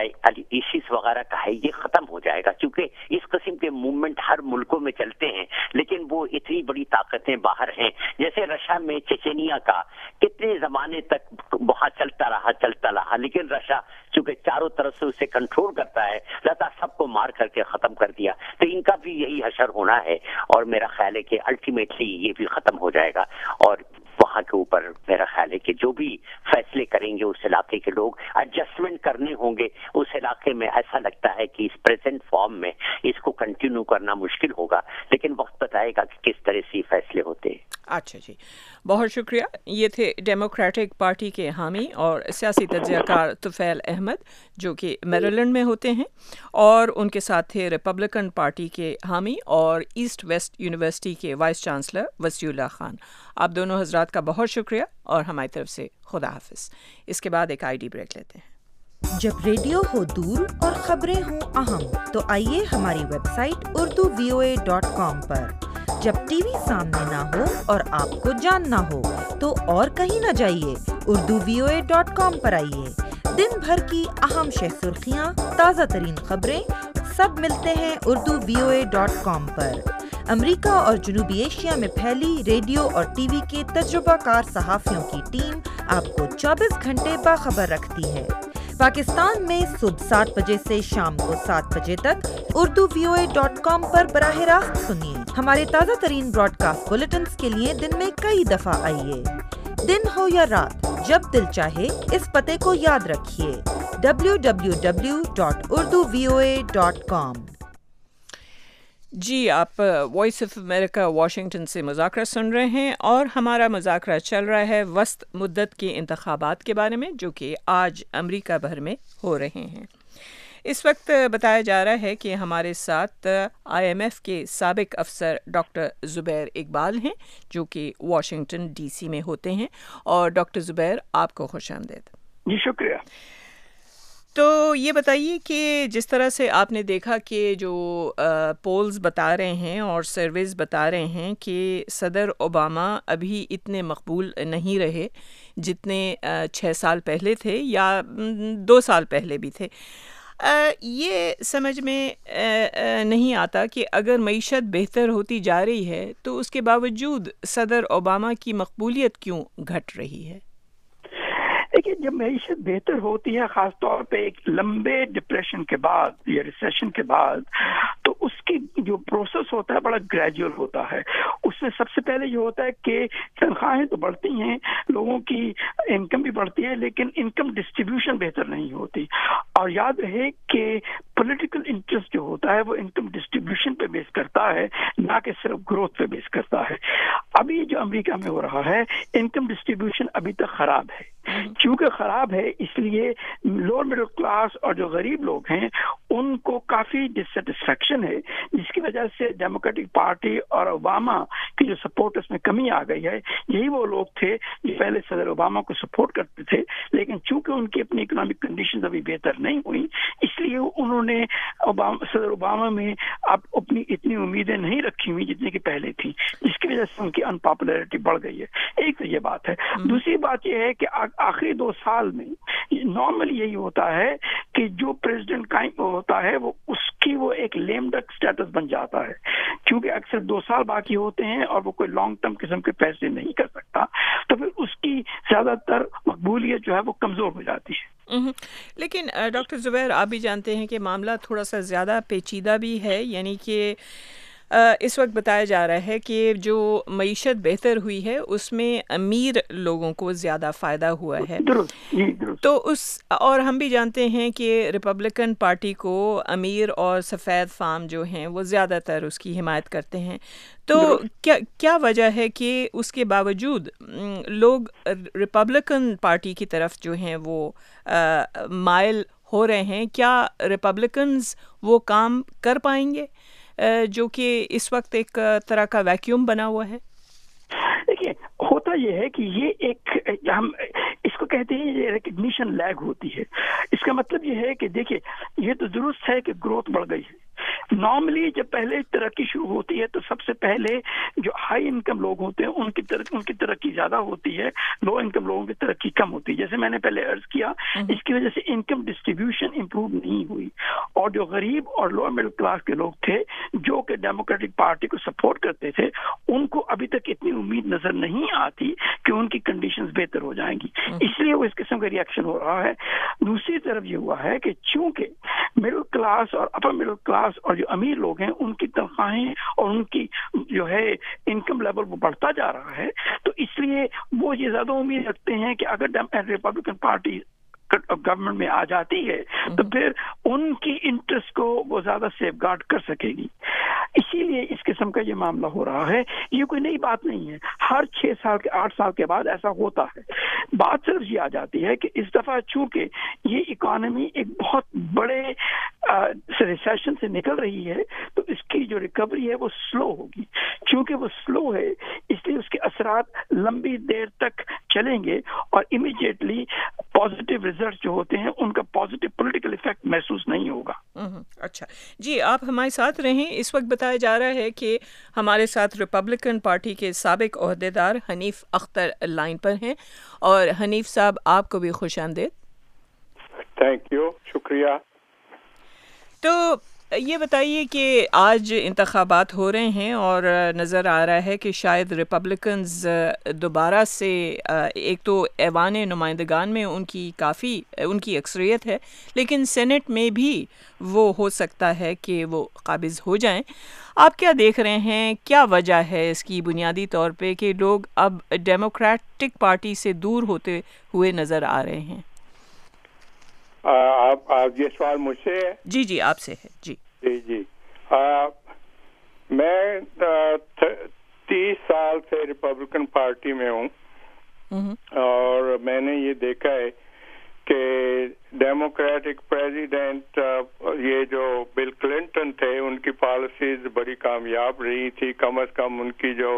ایشیز وغیرہ کا ہے یہ ختم ہو جائے گا، کیونکہ اس قسم کے موومنٹ ہر ملکوں میں چلتے ہیں، لیکن وہ اتنی بڑی طاقتیں باہر ہیں. جیسے رشیا میں چچینیا کا کتنے زمانے تک وہاں چلتا رہا چلتا رہا لیکن رشیا چونکہ چاروں طرف سے اسے کنٹرول کرتا ہے، لہذا سب کو مار کر کے ختم کر دیا. تو ان کا بھی یہی حشر ہونا ہے، اور میرا خیال ہے کہ الٹیمیٹلی یہ بھی ختم ہو جائے گا. اور وہاں کے اوپر میرا خیال ہے کہ جو بھی فیصلے کریں گے اس علاقے کے لوگ ایڈجسٹمنٹ کرنے ہوں گے. اس علاقے میں ایسا لگتا ہے کہ اس پریزنٹ فارم میں اس کو کنٹینیو کرنا مشکل ہوگا، لیکن وقت بتائے گا کہ کس طرح سے فیصلے ہوتے ہیں. اچھا جی، بہت شکریہ. یہ تھے ڈیموکریٹک پارٹی کے حامی اور سیاسی تجزیہ کار طفیل احمد جو کہ میریلینڈ میں ہوتے ہیں، اور ان کے ساتھ تھے ریپبلکن پارٹی کے حامی اور ایسٹ ویسٹ یونیورسٹی کے vice chancellor Wasiullah Khan. آپ دونوں حضرات کا بہت شکریہ اور ہماری طرف سے خدا حافظ. اس کے بعد ایک آئی ڈی بریک لیتے ہیں. جب ریڈیو ہو دور اور خبریں ہوں اہم تو آئیے ہماری website Urdu V O A dot com پر. جب ٹی وی سامنے نہ ہو اور آپ کو جاننا ہو تو اور کہیں نہ جائیے، Urdu V O A dot com پر آئیے. دن بھر کی اہم شہ سرخیاں، تازہ ترین خبریں سب ملتے ہیں Urdu V O A dot com پر. امریکہ اور جنوبی ایشیا میں پھیلی ریڈیو اور ٹی وی کے تجربہ کار صحافیوں کی ٹیم آپ کو چوبیس گھنٹے باخبر رکھتی ہے. پاکستان میں صبح سات بجے سے شام کو سات بجے تک Urdu V O A dot com پر براہ راست سنیے. ہمارے تازہ ترین براڈ کاسٹ بلیٹنز کے لیے دن میں کئی دفعہ آئیے. دن ہو یا رات، جب دل چاہے اس پتے کو یاد رکھیے، W W W dot Urdu V O A dot com. جی، آپ وائس آف امریکہ واشنگٹن سے مذاکرہ سن رہے ہیں، اور ہمارا مذاکرہ چل رہا ہے وسط مدت کے انتخابات کے بارے میں جو کہ آج امریکہ بھر میں ہو رہے ہیں. اس وقت بتایا جا رہا ہے کہ ہمارے ساتھ آئی ایم ایف کے سابق افسر ڈاکٹر زبیر اقبال ہیں جو کہ واشنگٹن ڈی سی میں ہوتے ہیں. اور ڈاکٹر زبیر، آپ کو خوش آمدید. جی شکریہ. تو یہ بتائیے کہ جس طرح سے آپ نے دیکھا کہ جو پولز بتا رہے ہیں اور سرویز بتا رہے ہیں کہ صدر اوباما ابھی اتنے مقبول نہیں رہے جتنے چھ سال پہلے تھے یا دو سال پہلے بھی تھے، یہ سمجھ میں نہیں آتا کہ اگر معیشت بہتر ہوتی جا رہی ہے تو اس کے باوجود صدر اوباما کی مقبولیت کیوں گھٹ رہی ہے؟ دیکھیے، جب معیشت بہتر ہوتی ہے، خاص طور پہ ایک لمبے ڈپریشن کے بعد یا ریسیشن کے بعد، تو اس کی جو پروسیس ہوتا ہے بڑا گریجول ہوتا ہے. اس میں سب سے پہلے یہ ہوتا ہے کہ تنخواہیں تو بڑھتی ہیں، لوگوں کی انکم بھی بڑھتی ہے، لیکن انکم ڈسٹریبیوشن بہتر نہیں ہوتی. اور یاد رہے کہ پولیٹیکل انٹرسٹ جو ہوتا ہے وہ انکم ڈسٹریبیوشن پہ بیس کرتا ہے، نہ کہ صرف گروتھ پہ بیس کرتا ہے. ابھی جو امریکہ میں ہو رہا ہے، انکم ڈسٹریبیوشن ابھی تک خراب ہے. چونکہ خراب ہے اس لیے لوور مڈل کلاس اور جو غریب لوگ ہیں ان کو کافی ڈسسیٹسفیکشن ہے، جس کی وجہ سے ڈیموکریٹک پارٹی اور اوباما کی جو سپورٹ اس میں کمی آ گئی ہے. یہی وہ لوگ تھے جو پہلے صدر اوباما کو سپورٹ کرتے تھے، لیکن چونکہ ان کی اپنی اکنامک کنڈیشنز ابھی بہتر نہیں ہوئی، اس لیے انہوں نے اوباما صدر اوباما میں اب اپنی اتنی امیدیں نہیں رکھی ہوئی جتنی کہ پہلے تھی، جس کی وجہ سے ان کی انپاپولرٹی بڑھ گئی ہے. ایک تو یہ بات ہے. دوسری بات یہ ہے کہ آخری دو سال میں نارملی یہی ہوتا ہے کہ جو پریزیڈنٹ قائم ہوتا ہے وہ اس کی وہ ایک لیم ڈک سٹیٹس بن جاتا ہے، کیونکہ اکثر دو سال باقی ہوتے ہیں اور وہ کوئی لانگ ٹرم قسم کے فیصلے نہیں کر سکتا، تو پھر اس کی زیادہ تر مقبولیت جو ہے وہ کمزور ہو جاتی ہے. لیکن ڈاکٹر زبیر، آپ بھی جانتے ہیں کہ معاملہ تھوڑا سا زیادہ پیچیدہ بھی ہے، یعنی کہ اس وقت بتایا جا رہا ہے کہ جو معیشت بہتر ہوئی ہے اس میں امیر لوگوں کو زیادہ فائدہ ہوا ہے، تو اس اور ہم بھی جانتے ہیں کہ ریپبلکن پارٹی کو امیر اور سفید فام جو ہیں وہ زیادہ تر اس کی حمایت کرتے ہیں، تو کیا کیا وجہ ہے کہ اس کے باوجود لوگ ریپبلکن پارٹی کی طرف جو ہیں وہ مائل ہو رہے ہیں؟ کیا ریپبلکنز وہ کام کر پائیں گے جو کہ اس وقت ایک طرح کا ویکیوم بنا ہوا ہے؟ دیکھیے ہوتا یہ ہے کہ یہ ایک ہم اس کو کہتے ہیں یہ ریکگنیشن لیگ ہوتی ہے. اس کا مطلب یہ ہے کہ دیکھیے یہ تو درست ہے کہ گروتھ بڑھ گئی ہے. نارملی جب پہلے ترقی شروع ہوتی ہے تو سب سے پہلے جو ہائی انکم لوگ ہوتے ہیں ان کی ترقی ان کی ترقی زیادہ ہوتی ہے، لو انکم لوگوں کی ترقی کم ہوتی ہے. جیسے میں نے پہلے عرض کیا اس کی وجہ سے انکم ڈسٹریبیوشن امپروو نہیں ہوئی، اور جو غریب اور لوور مڈل کلاس کے لوگ تھے جو کہ ڈیموکریٹک پارٹی کو سپورٹ کرتے تھے ان کو ابھی تک اتنی امید نظر نہیں آتی کہ ان کی کنڈیشنز بہتر ہو جائیں گی، اس لیے وہ اس قسم کا ریئیکشن ہو رہا ہے. دوسری طرف یہ ہوا ہے کہ چونکہ مڈل کلاس اور اپر مڈل کلاس اور جو امیر لوگ ہیں ان کی تنخواہیں اور ان کی جو ہے انکم لیول وہ بڑھتا جا رہا ہے، تو اس لیے وہ یہ زیادہ امید رکھتے ہیں کہ اگر ریپبلکن پارٹی گورنمنٹ میں آ جاتی ہے تو پھر ان کی انٹرسٹ کو وہ زیادہ سیف گارڈ کر سکے گی. اسی لیے اس قسم کا یہ معاملہ ہو رہا ہے. یہ کوئی نئی بات نہیں ہے، ہر چھ سال کے آٹھ سال کے بعد ایسا ہوتا ہے. بات صرف یہ آ جاتی ہے کہ اس دفعہ چونکہ یہ اکانومی ایک بہت بڑے ریسیشن سے نکل رہی ہے تو اس کی جو ریکوری ہے وہ سلو ہوگی. چونکہ وہ سلو ہے اس لیے اس کے اثرات لمبی دیر تک چلیں گے اور امیڈیٹلی پازیٹیو ریزلٹ جو ہوتے ہیں ان کا پازیٹیو پولیٹیکل ایفیکٹ محسوس نہیں ہوگا. اچھا جی، آپ ہمارے ساتھ رہیں. اس وقت بتایا جا رہا ہے کہ ہمارے ساتھ ریپبلکن پارٹی کے سابق عہدیدار حنیف اختر لائن پر ہیں، اور حنیف صاحب آپ کو بھی خوش آمدید. تھینک یو، شکریہ. تو یہ بتائیے کہ آج انتخابات ہو رہے ہیں اور نظر آ رہا ہے کہ شاید ریپبلکنز دوبارہ سے ایک تو ایوان نمائندگان میں ان کی کافی ان کی اکثریت ہے، لیکن سینٹ میں بھی وہ ہو سکتا ہے کہ وہ قابض ہو جائیں. آپ کیا دیکھ رہے ہیں، کیا وجہ ہے اس کی بنیادی طور پہ کہ لوگ اب ڈیموکریٹک پارٹی سے دور ہوتے ہوئے نظر آ رہے ہیں؟ آپ یہ سوال مجھ سے ہے؟ جی جی آپ سے ہے. جی جی جی میں تیس سال سے ریپبلکن پارٹی میں ہوں، اور میں نے یہ دیکھا ہے کہ ڈیموکریٹک پریزیڈنٹ یہ جو بل کلنٹن تھے ان کی پالیسیز بڑی کامیاب رہی تھی. کم از کم ان کی جو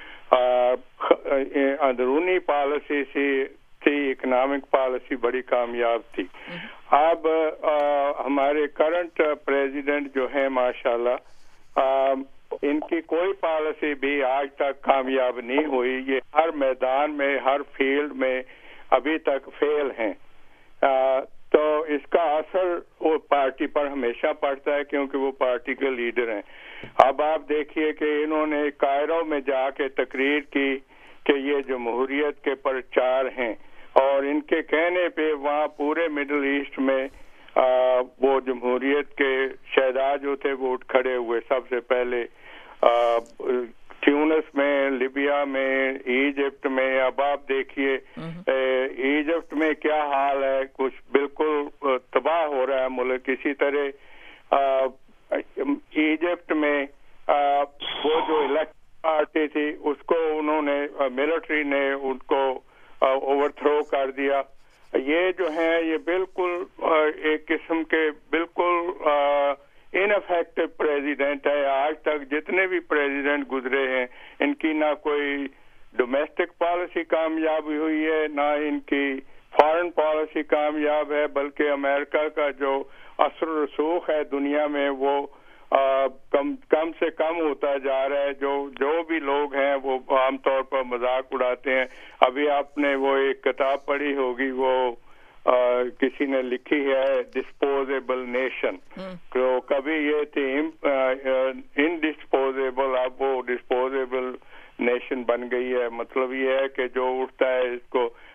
اندرونی پالیسی تھی، اکنامک پالیسی بڑی کامیاب تھی. اب ہمارے کرنٹ پریزیڈنٹ جو ہے ماشاءاللہ ان کی کوئی پالیسی بھی آج تک کامیاب نہیں ہوئی. یہ ہر میدان میں، ہر فیلڈ میں ابھی تک فیل ہیں. تو اس کا اثر وہ پارٹی پر ہمیشہ پڑتا ہے کیونکہ وہ پارٹی کے لیڈر ہیں. اب آپ دیکھیے کہ انہوں نے کائرو میں جا کے تقریر کی کہ یہ جمہوریت کے پرچار ہیں، اور ان کے کہنے پہ وہاں پورے مڈل ایسٹ میں آ, وہ جمہوریت کے شہدا جو تھے وہ اٹھ کھڑے ہوئے. سب سے پہلے آ, ٹیونس میں، لیبیا میں، ایجپٹ میں. اب آپ دیکھیے ایجپٹ میں کیا حال ہے، کچھ بالکل تباہ ہو رہا ہے ملک. اسی طرح ایجپٹ میں آ, وہ جو الیکشن پارٹی تھی اس کو انہوں نے ملٹری نے ان کو اوور تھرو کر دیا. یہ جو ہیں یہ بالکل ایک قسم کے بالکل ان افیکٹو پریزیڈنٹ ہے. آج تک جتنے بھی پریزیڈنٹ گزرے ہیں ان کی نہ کوئی ڈومیسٹک پالیسی کامیاب ہوئی ہے، نہ ان کی فارن پالیسی کامیاب ہے، بلکہ امریکہ کا جو اثر و رسوخ ہے دنیا میں وہ کم کم سے کم ہوتا جا رہا ہے. جو جو بھی لوگ ہیں وہ عام طور پر مذاق اڑاتے ہیں. ابھی آپ نے وہ ایک کتاب پڑھی ہوگی، وہ آ, کسی نے لکھی ہے ڈسپوزیبل نیشن. تو کبھی یہ تھی انڈسپوزیبل، اب وہ ڈسپوزیبل نیشن بن گئی ہے. مطلب یہ ہے کہ جو اٹھتا ہے اس کو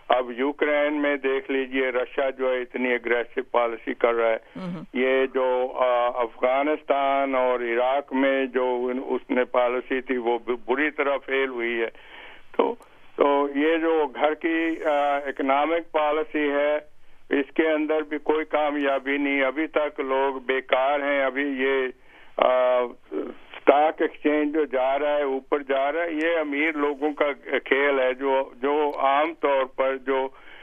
اب یوکرین میں دیکھ لیجئے رشیا جو ہے اتنی اگریسو پالیسی کر رہا ہے. یہ جو افغانستان اور عراق میں جو اس نے پالیسی تھی وہ بری طرح فیل ہوئی ہے. تو تو یہ جو گھر کی اکنامک پالیسی ہے اس کے اندر بھی کوئی کامیابی نہیں. ابھی تک لوگ بیکار ہیں. ابھی یہ اسٹاک ایکسچینج جو جا رہا ہے اوپر جا رہا ہے یہ امیر لوگوں کا کھیل ہے. جو جو عام طور پر جو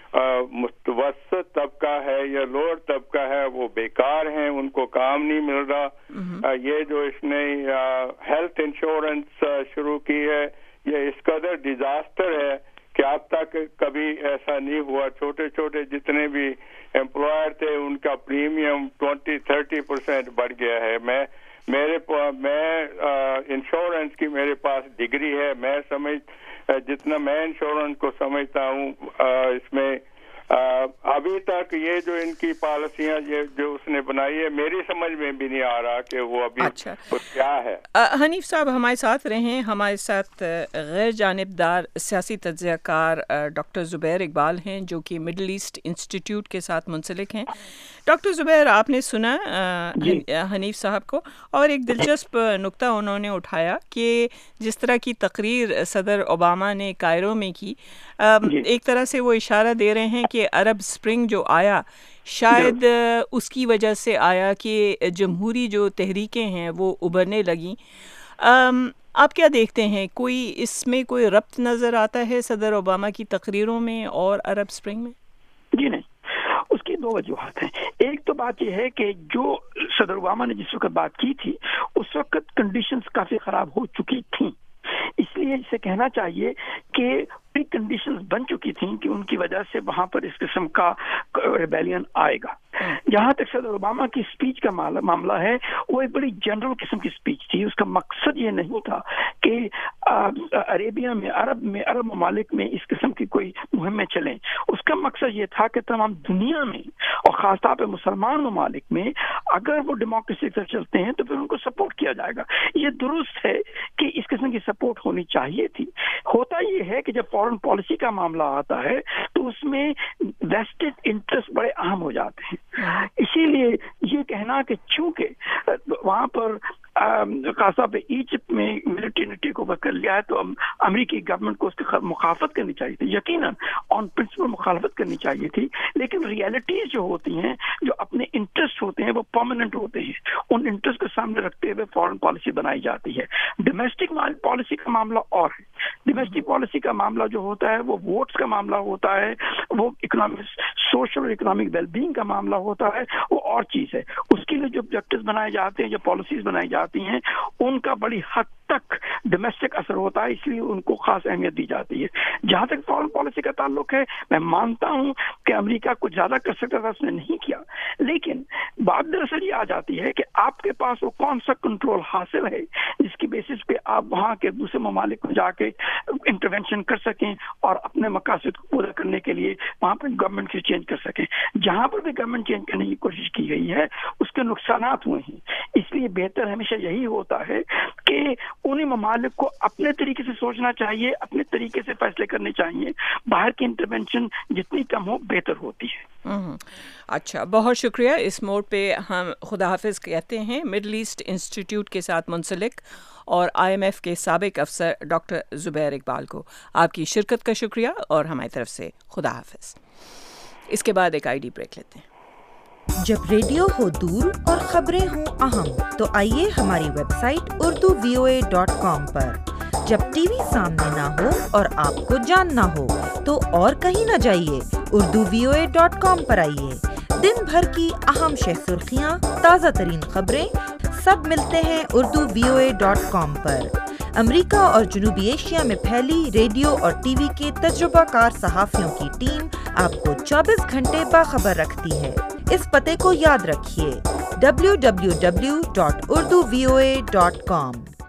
متوسط طبقہ ہے یا لوور طبقہ ہے وہ بیکار ہیں, ان کو کام نہیں مل رہا. یہ جو اس نے ہیلتھ انشورنس شروع کی ہے یہ اس قدر ڈیزاسٹر ہے کہ اب تک کبھی ایسا نہیں ہوا. چھوٹے چھوٹے جتنے بھی امپلائر تھے ان کا پریمیم ٹوینٹی تھرٹی پرسینٹ بڑھ گیا ہے. میں میرے میں انشورنس کی میرے پاس ڈگری ہے. میں سمجھ جتنا میں انشورنس کو سمجھتا ہوں اس میں ابھی تک یہ جو ان کی پالیسیاں یہ جو اس نے بنائی ہے میری سمجھ میں بھی نہیں آ رہا کہ وہ ابھی اچھا کیا ہے. حنیف صاحب ہمارے ساتھ رہیں. ہمارے ساتھ غیر جانبدار سیاسی تجزیہ کار ڈاکٹر زبیر اقبال ہیں جو کہ مڈل ایسٹ انسٹیٹیوٹ کے ساتھ منسلک ہیں. ڈاکٹر زبیر, آپ نے سنا حنیف صاحب کو اور ایک دلچسپ نقطہ انہوں نے اٹھایا کہ جس طرح کی تقریر صدر اوباما نے کائرو میں کی, ایک طرح سے وہ اشارہ دے رہے ہیں کہ عرب اسپرنگ جو آیا شاید اس کی وجہ سے آیا کہ جمہوری جو تحریکیں ہیں وہ ابھرنے لگیں. آپ کیا دیکھتے ہیں, کوئی اس میں کوئی ربط نظر آتا ہے صدر اوباما کی تقریروں میں اور عرب اسپرنگ میں؟ جی نہیں, اس کی دو وجوہات ہیں. ایک تو بات یہ ہے کہ جو صدر اوباما نے جس وقت بات کی تھی اس وقت کنڈیشنز کافی خراب ہو چکی تھیں, اس لیے اسے کہنا چاہیے کہ پری کنڈیشنز بن چکی تھیں کہ ان کی وجہ سے وہاں پر اس قسم کا ریبیلین آئے گا. جہاں تک صدر اوباما کی اسپیچ کا معاملہ ہے وہ ایک بڑی جنرل قسم کی اسپیچ تھی. اس کا مقصد یہ نہیں تھا کہ عربیہ میں عرب میں عرب ممالک میں اس قسم کی کوئی مہمیں چلیں. اس کا مقصد یہ تھا کہ تمام دنیا میں اور خاص طور پہ مسلمان ممالک میں اگر وہ ڈیموکریسی سے چلتے ہیں تو پھر ان کو سپورٹ کیا جائے گا. یہ درست ہے کہ اس قسم کی سپورٹ ہونی چاہیے تھی. ہوتا یہ ہے کہ جب فارن پالیسی کا معاملہ آتا ہے تو اس میں ویسٹڈ انٹرسٹ بڑے اہم ہو جاتے ہیں. اسی لیے یہ کہنا کہ چونکہ وہاں پر خاص طور پہ ایجپٹ میں ملٹری نے ٹیک اوور کر لیا ہے تو امریکی گورنمنٹ کو اس کی مخالفت کرنی چاہیے تھی, یقیناً آن پرنسپل مخالفت کرنی چاہیے تھی. لیکن ریالٹیز جو ہوتی ہیں جو اپنے انٹرسٹ ہوتے ہیں وہ پرماننٹ ہوتے ہیں, ان انٹرسٹ کو سامنے رکھتے ہوئے فارن پالیسی بنائی جاتی ہے. ڈومیسٹک پالیسی کا معاملہ اور ہے. ڈومیسٹک پالیسی کا معاملہ جو ہوتا ہے وہ ووٹس کا معاملہ ہوتا ہے, وہ اکنامک سوشل اور اکنامک ویل بینگ کا معاملہ ہوتا ہے, وہ اور چیز ہے. اس کے لیے جو آبجیکٹیوز بنائے جاتے ہیں, جو پالیسیز بنائی جاتی ہیں ان کا بڑی حد تک ڈومیسٹک اثر ہوتا ہے, اس لیے ان کو خاص اہمیت دی جاتی ہے. جہاں تک فارن پالیسی کا تعلق ہے میں مانتا ہوں کہ امریکہ کچھ زیادہ کر سکتا تھا, اس نے نہیں کیا. لیکن بات دراصل یہ آ جاتی ہے کہ آپ کے پاس وہ کون سا کنٹرول حاصل ہے جس کی بیسس پہ آپ وہاں کے دوسرے ممالک کو جا کے انٹرونشن کر سکیں اور اپنے مقاصد کو پورا کرنے کے لیے وہاں پر گورنمنٹ سے چینج کر سکیں. جہاں پر بھی گورنمنٹ چینج کرنے کی کوشش کی گئی ہے اس کے نقصانات ہوئے ہیں. اس لیے بہتر ہمیشہ یہی ہوتا ہے کہ انہیں ممالک کو اپنے طریقے سے سوچنا چاہیے, اپنے طریقے سے فیصلے کرنے چاہیے. باہر کی انٹرونشن جتنی کم ہو بہتر ہوتی ہے. اچھا, بہت شکریہ. اس موڑ پہ ہم خدا حافظ کہتے ہیں مڈل ایسٹ انسٹیٹیوٹ کے ساتھ منسلک اور آئی ایم ایف کے سابق افسر ڈاکٹر زبیر اقبال کو. آپ کی شرکت کا شکریہ اور ہماری طرف سے خدا حافظ. اس کے بعد ایک آئی ڈی بریک لیتے ہیں. جب ریڈیو ہو دور اور خبریں ہوں اہم تو آئیے ہماری website Urdu V O A dot com پر. جب ٹی وی سامنے نہ ہو اور آپ کو جاننا ہو تو اور کہیں نہ جائیے, Urdu V O A dot com پر آئیے. دن بھر کی اہم شہ سرخیاں, تازہ ترین خبریں سب ملتے ہیں Urdu V O A dot com پر. امریکہ اور جنوبی ایشیا میں پھیلی ریڈیو اور ٹی وی کے تجربہ کار صحافیوں کی ٹیم آپ کو چوبیس گھنٹے باخبر رکھتی ہے. اس پتے کو یاد رکھیے W W W dot Urdu V O A dot com.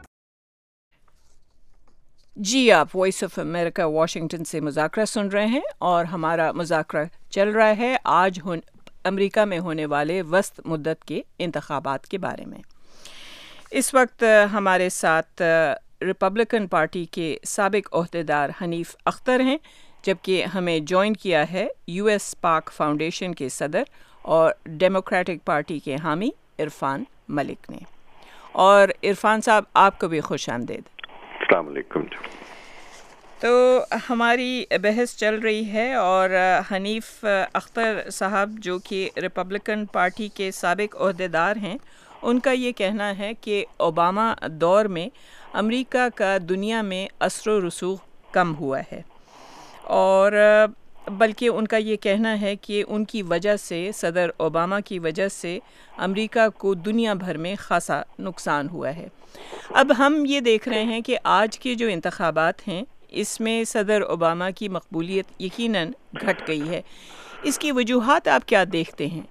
جی, آپ وائس آف امریکہ واشنگٹن سے مذاکرہ سن رہے ہیں اور ہمارا مذاکرہ چل رہا ہے آج امریکہ میں ہونے والے وسط مدت کے انتخابات کے بارے میں. اس وقت ہمارے ساتھ ریپبلکن پارٹی کے سابق عہدیدار حنیف اختر ہیں جبکہ ہمیں جوائن کیا ہے یو ایس پاک فاؤنڈیشن کے صدر اور ڈیموکریٹک پارٹی کے حامی عرفان ملک نے۔ اور عرفان صاحب آپ کو بھی خوش آمدید۔ السلام علیکم۔ تو ہماری بحث چل رہی ہے اور حنیف اختر صاحب جو کہ ریپبلکن پارٹی کے سابق عہدیدار ہیں، ان کا یہ کہنا ہے کہ اوباما دور میں امریکہ کا دنیا میں اثر و رسوخ کم ہوا ہے، اور بلکہ ان کا یہ کہنا ہے کہ ان کی وجہ سے، صدر اوباما کی وجہ سے امریکہ کو دنیا بھر میں خاصا نقصان ہوا ہے۔ اب ہم یہ دیکھ رہے ہیں کہ آج کے جو انتخابات ہیں اس میں صدر اوباما کی مقبولیت یقیناً گھٹ گئی ہے، اس کی وجوہات آپ کیا دیکھتے ہیں؟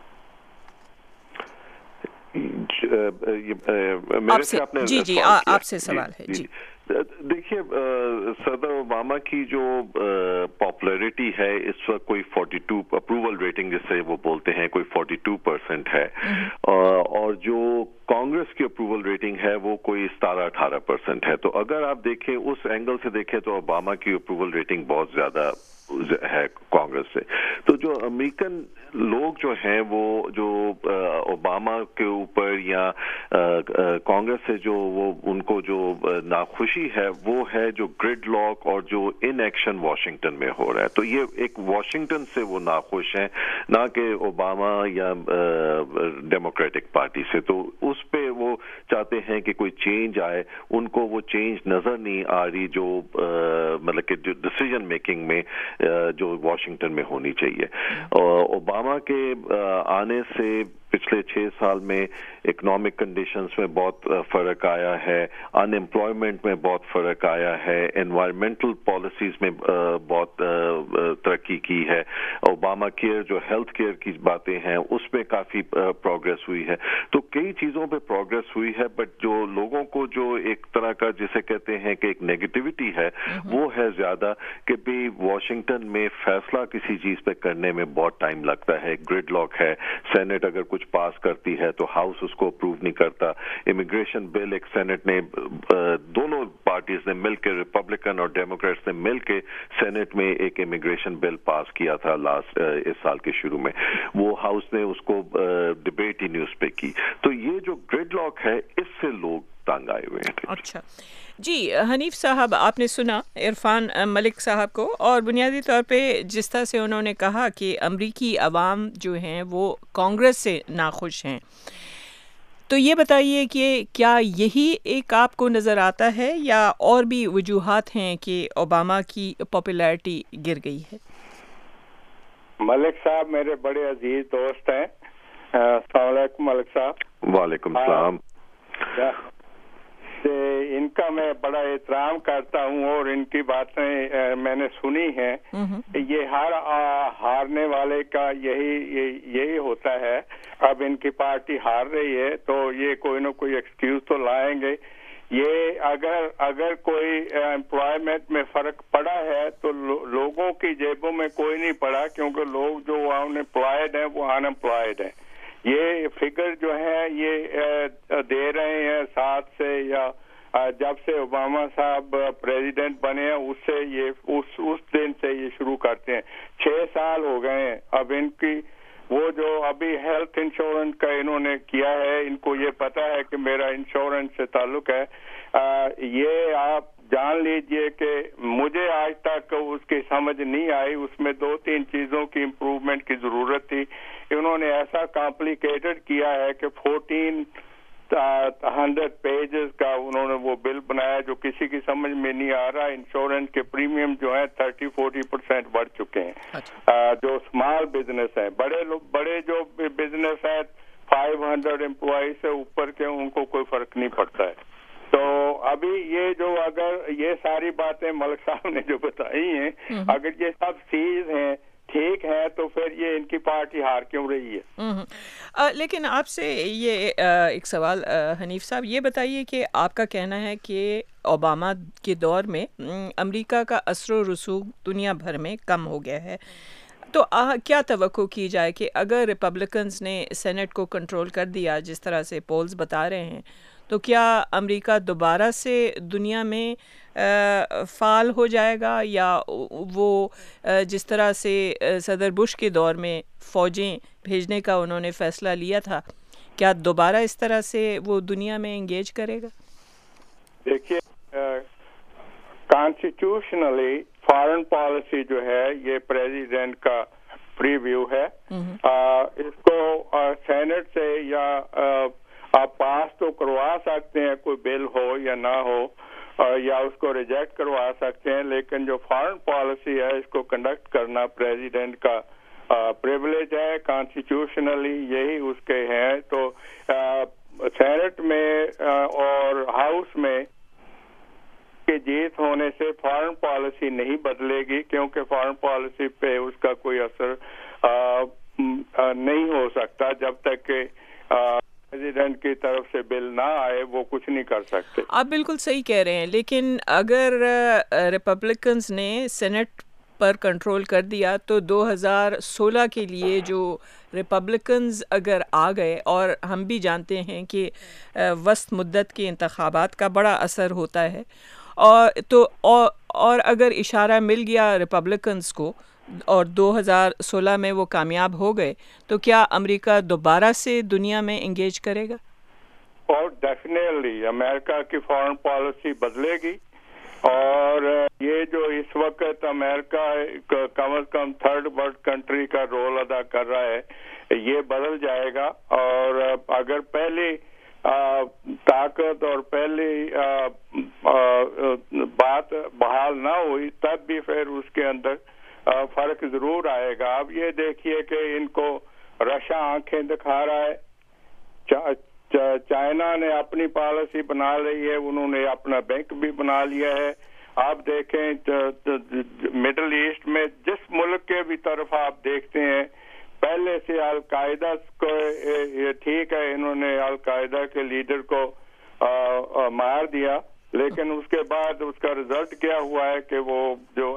میرے سے آپ نے جی جی آپ سے سوال ہے۔ جی دیکھیے، صدر اوباما کی جو پاپولیرٹی ہے اس وقت کوئی فورٹی ٹو اپروول ریٹنگ جس سے وہ بولتے ہیں کوئی فورٹی ٹو پرسینٹ ہے، اور جو کانگریس کی اپروول ریٹنگ ہے وہ کوئی ستارہ اٹھارہ پرسینٹ ہے۔ تو اگر آپ دیکھیں اس اینگل سے دیکھیں تو اوباما کی اپروول ریٹنگ بہت زیادہ ہے کانگریس سے۔ تو جو امریکن لوگ جو ہیں وہ جو اوباما کے اوپر یا کانگریس سے جو وہ ان کو جو ناخوشی ہے وہ ہے جو گریڈ لاک اور جو ان ایکشن واشنگٹن میں ہو رہا ہے۔ تو یہ ایک واشنگٹن سے وہ ناخوش ہیں، نہ کہ اوباما یا ڈیموکریٹک پارٹی سے۔ تو اس پہ وہ چاہتے ہیں کہ کوئی چینج آئے، ان کو وہ چینج نظر نہیں آ رہی جو مطلب کہ جو ڈسیزن میکنگ میں جو واشنگٹن میں ہونی چاہیے۔ اوباما کے آنے سے پچھلے چھ سال میں اکنامک کنڈیشنز میں بہت فرق آیا ہے، ان امپلائمنٹ میں بہت فرق آیا ہے، انوائرمنٹل پالیسیز میں بہت ترقی کی ہے، اوباما کیئر جو ہیلتھ کیئر کی باتیں ہیں اس میں کافی پروگریس ہوئی ہے۔ تو کئی چیزوں پہ پروگریس ہوئی ہے، بٹ جو لوگوں کو جو ایک طرح کا جسے کہتے ہیں کہ ایک نیگیٹیوٹی ہے وہ ہے زیادہ کہ بھی واشنگٹن میں فیصلہ کسی چیز پہ کرنے میں بہت ٹائم لگتا ہے، گریڈ لاک ہے، سینٹ اگر کچھ پاس کرتی ہے تو ہاؤس اس کو اپروو نہیں کرتا۔ امیگریشن بل ایک سینٹ نے دونوں پارٹیز نے مل کے، ریپبلکن اور ڈیموکریٹس نے مل کے سینٹ میں ایک امیگریشن بل پاس کیا تھا لاسٹ اس سال کے شروع میں، وہ ہاؤس نے اس کو ڈبیٹ ہی نہیں اس پہ کی۔ تو یہ جو گریڈ لاک ہے اس سے لوگ تنگ آئے ہوئے ہیں۔ اچھا جی حنیف صاحب، آپ نے سنا عرفان ملک صاحب کو، اور بنیادی طور پہ جس طرح سے انہوں نے کہا کہ امریکی عوام جو ہیں وہ کانگریس سے ناخوش ہیں، تو یہ بتائیے کہ کیا یہی ایک آپ کو نظر آتا ہے یا اور بھی وجوہات ہیں کہ اوباما کی پاپولیرٹی گر گئی ہے؟ ملک صاحب میرے بڑے عزیز دوست ہیں۔ السلام علیکم ملک صاحب۔ وعلیکم السلام۔ ان کا میں بڑا احترام کرتا ہوں اور ان کی باتیں میں نے سنی ہیں۔ یہ ہر ہارنے والے کا یہی یہی ہوتا ہے۔ اب ان کی پارٹی ہار رہی ہے تو یہ کوئی نہ کوئی ایکسکیوز تو لائیں گے۔ یہ اگر اگر کوئی امپلائمنٹ میں فرق پڑا ہے تو لوگوں کی جیبوں میں کوئی نہیں پڑا، کیونکہ لوگ جو ان امپلائڈ ہیں وہ ان امپلائڈ ہیں۔ یہ فگر جو ہے یہ دے رہے ہیں ساتھ سے، یا جب سے اوباما صاحب پریزیڈنٹ بنے ہیں اس سے یہ اس اس دن سے یہ شروع کرتے ہیں۔ چھ سال ہو گئے ہیں۔ اب ان کی وہ جو ابھی ہیلتھ انشورنس کا انہوں نے کیا ہے، ان کو یہ پتا ہے کہ میرا انشورنس سے تعلق ہے۔ یہ آپ جان لیجئے کہ مجھے آج تک اس کی سمجھ نہیں آئی، اس میں دو تین چیزوں کی امپروومنٹ کی ضرورت تھی۔ انہوں نے ایسا کمپلیکیٹڈ کیا ہے کہ فورٹین ہنڈریڈ پیجز کا انہوں نے وہ بل بنایا جو کسی کی سمجھ میں نہیں آ رہا۔ انشورنس کے پریمیم جو ہیں تھرٹی فورٹی پرسینٹ بڑھ چکے ہیں۔ جو اسمال بزنس ہیں، بڑے لوگ بڑے جو بزنس ہیں فائیو ہنڈریڈ امپلائیز سے اوپر کے، ان کو کوئی فرق نہیں پڑتا ہے۔ تو ابھی یہ جو اگر یہ ساری باتیں ملک صاحب نے جو بتائی ہیں، اگر یہ سب چیز ہیں ٹھیک ہے تو پھر یہ ان کی پارٹی ہار کیوں رہی ہے؟ لیکن آپ سے یہ ایک سوال حنیف صاحب، یہ بتائیے کہ آپ کا کہنا ہے کہ اوباما کے دور میں امریکہ کا اثر و رسوخ دنیا بھر میں کم ہو گیا ہے، تو کیا توقع کی جائے کہ اگر ریپبلکنز نے سینٹ کو کنٹرول کر دیا جس طرح سے پولز بتا رہے ہیں، تو کیا امریکہ دوبارہ سے دنیا میں فعال ہو جائے گا، یا وہ جس طرح سے صدر بش کے دور میں فوجیں بھیجنے کا انہوں نے فیصلہ لیا تھا، کیا دوبارہ اس طرح سے وہ دنیا میں انگیج کرے گا؟ دیکھیے کانسٹیٹیوشنلی فارن پالیسی جو ہے یہ پریزیڈنٹ کا پری ویو ہے. اس کو سینٹ سے یا آپ پاس تو کروا سکتے ہیں، کوئی بل ہو یا نہ ہو، یا اس کو ریجیکٹ کروا سکتے ہیں، لیکن جو فارن پالیسی ہے اس کو کنڈکٹ کرنا پریزیڈنٹ کا پریولیج ہے. کانسٹیٹیوشنلی یہی اس کے ہیں. تو سینٹ میں اور ہاؤس میں کہ جیت ہونے سے فارن پالیسی نہیں بدلے گی، کیونکہ فارن پالیسی پہ اس کا کوئی اثر نہیں ہو سکتا جب تک کہ پریزیڈنٹ کی طرف سے بل نہ آئے، وہ کچھ نہیں کر سکتے. آپ بالکل صحیح کہہ رہے ہیں، لیکن اگر ریپبلکنز نے سینٹ پر کنٹرول کر دیا تو دو ہزار سولہ کے لیے جو ریپبلکنز اگر آ گئے، اور ہم بھی جانتے ہیں کہ وسط مدت کے انتخابات کا بڑا اثر ہوتا ہے، اور تو اور, اور اگر اشارہ مل گیا ریپبلکنز کو اور دو ہزار سولہ میں وہ کامیاب ہو گئے، تو کیا امریکہ دوبارہ سے دنیا میں انگیج کرے گا؟ اور ڈیفینیٹلی امریکہ کی فارن پالیسی بدلے گی، اور یہ جو اس وقت امریکہ کم از کم تھرڈ ورلڈ کنٹری کا رول ادا کر رہا ہے یہ بدل جائے گا. اور اگر پہلی طاقت اور پہلی بات بحال نہ ہوئی تب بھی پھر اس کے اندر فرق ضرور آئے گا. اب یہ دیکھیے کہ ان کو رشیا آنکھیں دکھا رہا ہے، چائنا نے اپنی پالیسی بنا لی ہے، انہوں نے اپنا بینک بھی بنا لیا ہے. آپ دیکھیں مڈل ایسٹ میں جس ملک کے بھی طرف آپ دیکھتے ہیں پہلے سے القاعدہ کو، ٹھیک ہے انہوں نے القاعدہ کے لیڈر کو مار دیا، لیکن اس کے بعد اس کا رزلٹ کیا ہوا ہے کہ وہ جو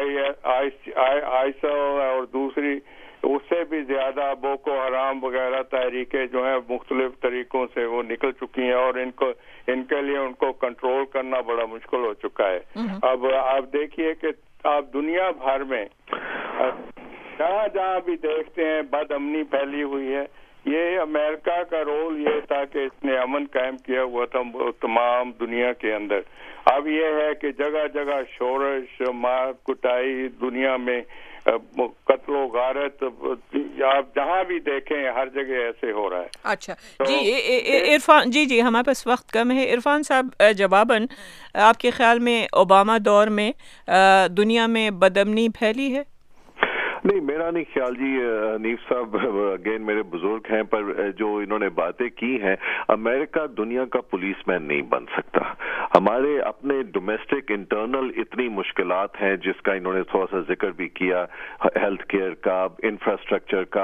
آئیسل اور دوسری اس سے بھی زیادہ بوکو حرام وغیرہ تحریکیں جو ہیں مختلف طریقوں سے وہ نکل چکی ہیں، اور ان کو ان کے لیے ان کو کنٹرول کرنا بڑا مشکل ہو چکا ہے. اب آپ دیکھیے کہ آپ دنیا بھر میں جہاں جہاں بھی دیکھتے ہیں بد امنی پھیلی ہوئی ہے. یہ امریکہ کا رول یہ تھا کہ اس نے امن قائم کیا ہوا تھا تمام دنیا کے اندر. اب یہ ہے کہ جگہ جگہ شورش، مار کٹائی، دنیا میں قتل و غارت، آپ جہاں بھی دیکھیں ہر جگہ ایسے ہو رہا ہے. اچھا جی عرفان جی جی ہمارے پاس وقت کم ہے. عرفان صاحب جواباً آپ کے خیال میں اوباما دور میں دنیا میں بدامنی پھیلی ہے؟ نہیں، میرا نہیں خیال جی. حنیف صاحب اگین میرے بزرگ ہیں، پر جو انہوں نے باتیں کی ہیں، امریکہ دنیا کا پولیس مین نہیں بن سکتا. ہمارے اپنے ڈومیسٹک انٹرنل اتنی مشکلات ہیں جس کا انہوں نے تھوڑا سا ذکر بھی کیا، ہیلتھ کیئر کا، انفراسٹرکچر کا،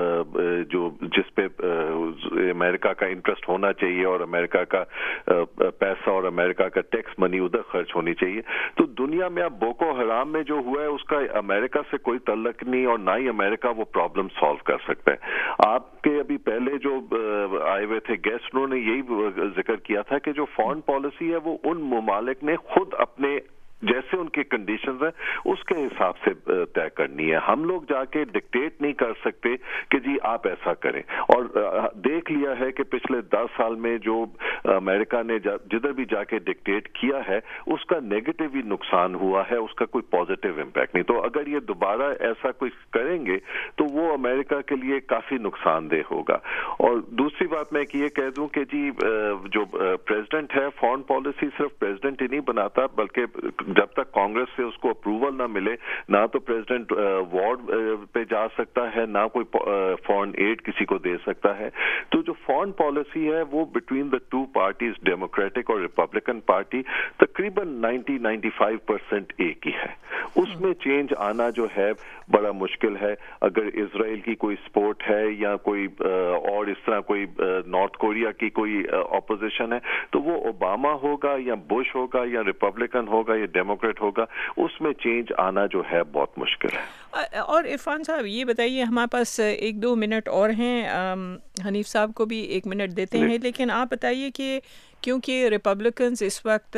جو جس پہ امریکہ کا انٹرسٹ ہونا چاہیے اور امریکہ کا پیسہ اور امریکہ کا ٹیکس منی ادھر خرچ ہونی چاہیے. تو دنیا میں اب بوکو حرام میں جو ہوا ہے اس کا امریکہ سے کوئی تعلق نہیں، اور نہ ہی امریکہ وہ پرابلم سالو کر سکتا ہے. آپ کے ابھی پہلے جو آئے ہوئے تھے گیسٹ، انہوں نے یہی ذکر کیا تھا کہ جو فارن پالیسی ہے وہ ان ممالک نے خود اپنے جیسے ان کی کنڈیشنز ہیں اس کے حساب سے طے کرنی ہے. ہم لوگ جا کے ڈکٹیٹ نہیں کر سکتے کہ جی آپ ایسا کریں. اور دیکھ لیا ہے کہ پچھلے دس سال میں جو امریکہ نے جدھر بھی جا کے ڈکٹیٹ کیا ہے اس کا نیگیٹو ہی نقصان ہوا ہے، اس کا کوئی پازیٹیو امپیکٹ نہیں. تو اگر یہ دوبارہ ایسا کچھ کریں گے تو وہ امریکہ کے لیے کافی نقصان دہ ہوگا. اور دوسری بات میں یہ کہہ دوں کہ جی جو پریزیڈنٹ ہے فارن پالیسی صرف پریزیڈنٹ ہی نہیں بناتا، بلکہ جب تک کانگریس سے اس کو اپروول نہ ملے نہ تو پریزیڈنٹ وارڈ پہ جا سکتا ہے، نہ کوئی فارن ایڈ کسی کو دے سکتا ہے. تو جو فارن پالیسی ہے وہ between the two parties Democratic اور ریپبلکن پارٹی تقریباً نائنٹی نائنٹی فائیو پرسینٹ ایک ہی ہے. اس میں چینج آنا جو ہے بڑا مشکل ہے. اگر اسرائیل کی کوئی سپورٹ ہے یا کوئی اور اس طرح کوئی نارتھ کوریا کی کوئی اپوزیشن ہے تو وہ اوباما ہوگا یا بش ہوگا یا ریپبلکن ہوگا یا ڈیموکریٹ ہوگا، اس میں چینج آنا جو ہے بہت مشکل ہے. اور عرفان صاحب یہ بتائیے، ہمارے پاس ایک دو منٹ اور ہیں، حنیف صاحب کو بھی ایک منٹ دیتے ہیں، لیکن آپ بتائیے کہ کیونکہ ریپبلکنز اس وقت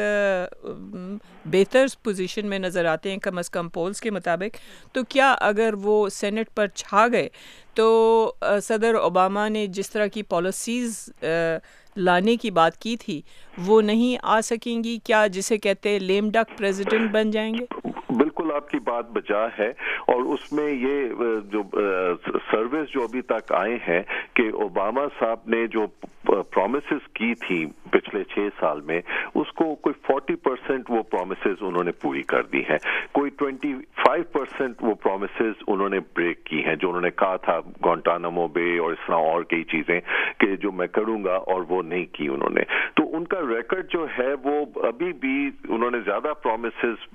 بہتر پوزیشن میں نظر آتے ہیں کم از کم پولز کے مطابق. تو کیا اگر وہ سینٹ پر چھا گئے تو صدر اوباما نے جس طرح کی پالیسیز لانے کی بات کی تھی وہ نہیں آ سکیں گی؟ کیا جسے کہتے ہیں لیم ڈک پریزیڈنٹ بن جائیں گے؟ بالکل آپ کی بات بجا ہے، اور اس میں یہ جو سروس جو ابھی تک آئے ہیں کہ اوباما صاحب نے جو پرومسز کی تھی پچھلے چھ سال میں، اس کو کوئی فورٹی پرسینٹ وہ پرومسز انہوں نے پوری کر دی ہیں، کوئی ٹوینٹی فائیو پرسینٹ وہ پرومسز انہوں نے بریک کی ہیں جو انہوں نے کہا تھا گوانٹانامو بے اور اس طرح اور کئی چیزیں کہ جو میں کروں گا، اور وہ نہیں کی انہوں نے. تو ان کا ریکارڈ جو ہے وہ ابھی بھی انہوں نے زیادہ پرومسز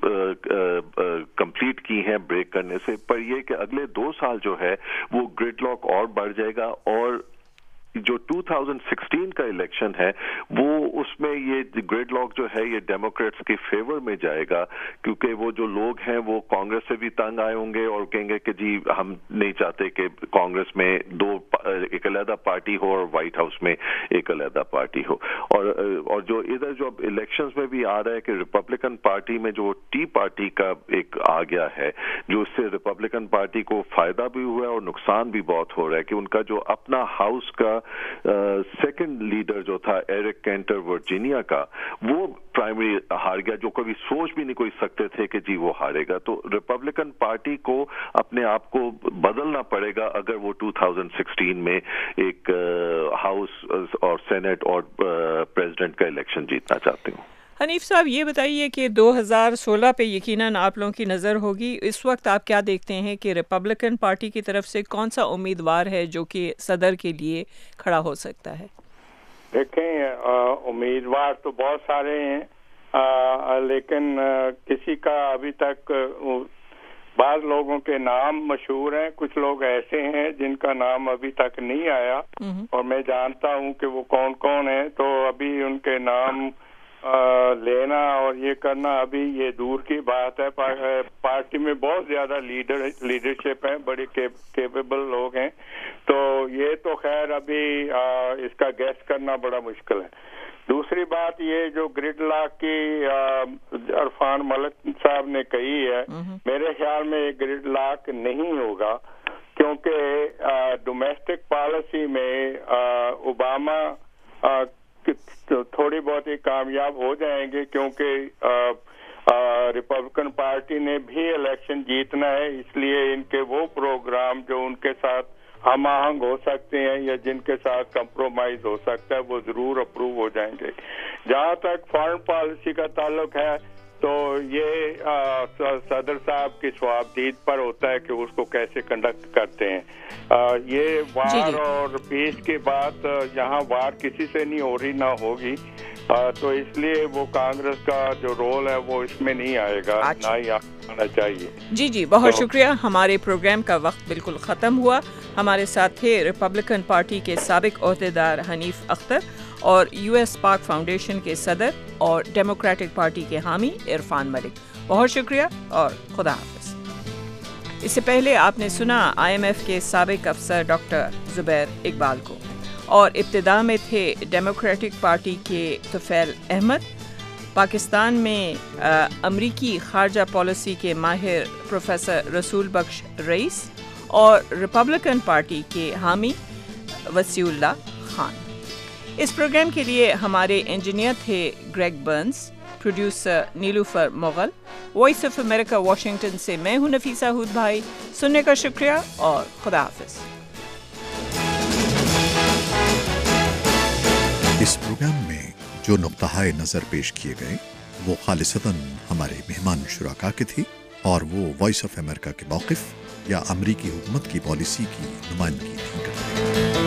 کمپلیٹ کی ہیں بریک کرنے سے، پر یہ کہ اگلے دو سال جو ہے وہ گرڈ لاک اور بڑھ جائے گا، اور جو ٹو تھاؤزینڈ سکسٹین کا الیکشن ہے وہ اس میں یہ گریڈ لاک جو ہے یہ ڈیموکریٹس کے فیور میں جائے گا، کیونکہ وہ جو لوگ ہیں وہ کانگریس سے بھی تنگ آئے ہوں گے اور کہیں گے کہ جی ہم نہیں چاہتے کہ کانگریس میں دو ایک علیحدہ پارٹی ہو اور وائٹ ہاؤس میں ایک علیحدہ پارٹی ہو. اور اور جو ادھر جو اب الیکشنز میں بھی آ رہا ہے کہ ریپبلکن پارٹی میں جو ٹی پارٹی کا ایک آ گیا ہے، جو اس سے ریپبلکن پارٹی کو فائدہ بھی ہوا ہے اور نقصان بھی بہت ہو رہا ہے کہ ان کا جو اپنا ہاؤس کا سیکنڈ لیڈر جو تھا ایرک کینٹر ورجینیا کا، وہ پرائمری ہار گیا، جو کبھی سوچ بھی نہیں کوئی سکتے تھے کہ جی وہ ہارے گا. تو ریپبلکن پارٹی کو اپنے آپ کو بدلنا پڑے گا اگر وہ ٹو تھاؤزینڈ سکسٹین میں ایک ہاؤس اور سینٹ اور پریزیڈنٹ کا الیکشن جیتنا چاہتے ہوں. حنیف صاحب یہ بتائیے کہ دو ہزار سولہ پہ یقیناً آپ لوگوں کی نظر ہوگی، اس وقت آپ کیا دیکھتے ہیں کہ ریپبلکن پارٹی کی طرف سے کون سا امیدوار ہے جو کہ صدر کے لیے کھڑا ہو سکتا ہے؟ دیکھیں امیدوار تو بہت سارے ہیں، لیکن کسی کا ابھی تک، بعض لوگوں کے نام مشہور ہیں، کچھ لوگ ایسے ہیں جن کا نام ابھی تک نہیں آیا اور میں جانتا ہوں کہ وہ کون کون ہیں. تو ابھی ان کے نام لینا اور یہ کرنا ابھی یہ دور کی بات ہے. پارٹی میں بہت زیادہ لیڈر لیڈرشپ ہے، بڑے کیپیبل لوگ ہیں، تو یہ تو خیر ابھی اس کا گیس کرنا بڑا مشکل ہے. دوسری بات یہ جو گرڈ لاک کی عرفان ملک صاحب نے کہی ہے، میرے خیال میں یہ گرڈ لاک نہیں ہوگا، کیونکہ ڈومیسٹک پالیسی میں اوباما تھوڑی بہت ہی کامیاب ہو جائیں گے، کیونکہ ریپبلکن پارٹی نے بھی الیکشن جیتنا ہے، اس لیے ان کے وہ پروگرام جو ان کے ساتھ ہم آہنگ ہو سکتے ہیں یا جن کے ساتھ کمپرومائز ہو سکتا ہے وہ ضرور اپروو ہو جائیں گے. جہاں تک فارن پالیسی کا تعلق ہے تو یہ صدر صاحب کی صوابدید پر ہوتا ہے کہ اس کو کیسے کنڈکٹ کرتے ہیں. یہ وار اور پیس کی بات یہاں وار کسی سے نہیں ہو رہی نہ ہوگی، تو اس لیے وہ کانگریس کا جو رول ہے وہ اس میں نہیں آئے گا، نہ ہی آنا چاہیے. جی جی بہت شکریہ. ہمارے پروگرام کا وقت بالکل ختم ہوا. ہمارے ساتھ تھے ریپبلکن پارٹی کے سابق عہدیدار حنیف اختر اور یو ایس پاک فاؤنڈیشن کے صدر اور ڈیموکریٹک پارٹی کے حامی عرفان ملک. بہت شکریہ اور خدا حافظ. اس سے پہلے آپ نے سنا آئی ایم ایف کے سابق افسر ڈاکٹر زبیر اقبال کو، اور ابتدا میں تھے ڈیموکریٹک پارٹی کے طفیل احمد، پاکستان میں امریکی خارجہ پالیسی کے ماہر پروفیسر رسول بخش رئیس، اور ریپبلکن پارٹی کے حامی وسیع اللہ خان. اس پروگرام کے لیے ہمارے انجینئر تھے Greg Burns, producer Nilofar Mughal. Voice of America Washington سے میں ہوں نفیسہ ہود بھائی. سننے کا شکریہ اور خدا حافظ. اس پروگرام میں جو نقطہ نظر پیش کیے گئے وہ خالصتاً ہمارے مہمان شرکا کے تھی، اور وہ وائس آف امریکہ کے موقف یا امریکی حکومت کی پالیسی کی نمائندگی نہیں کرتے.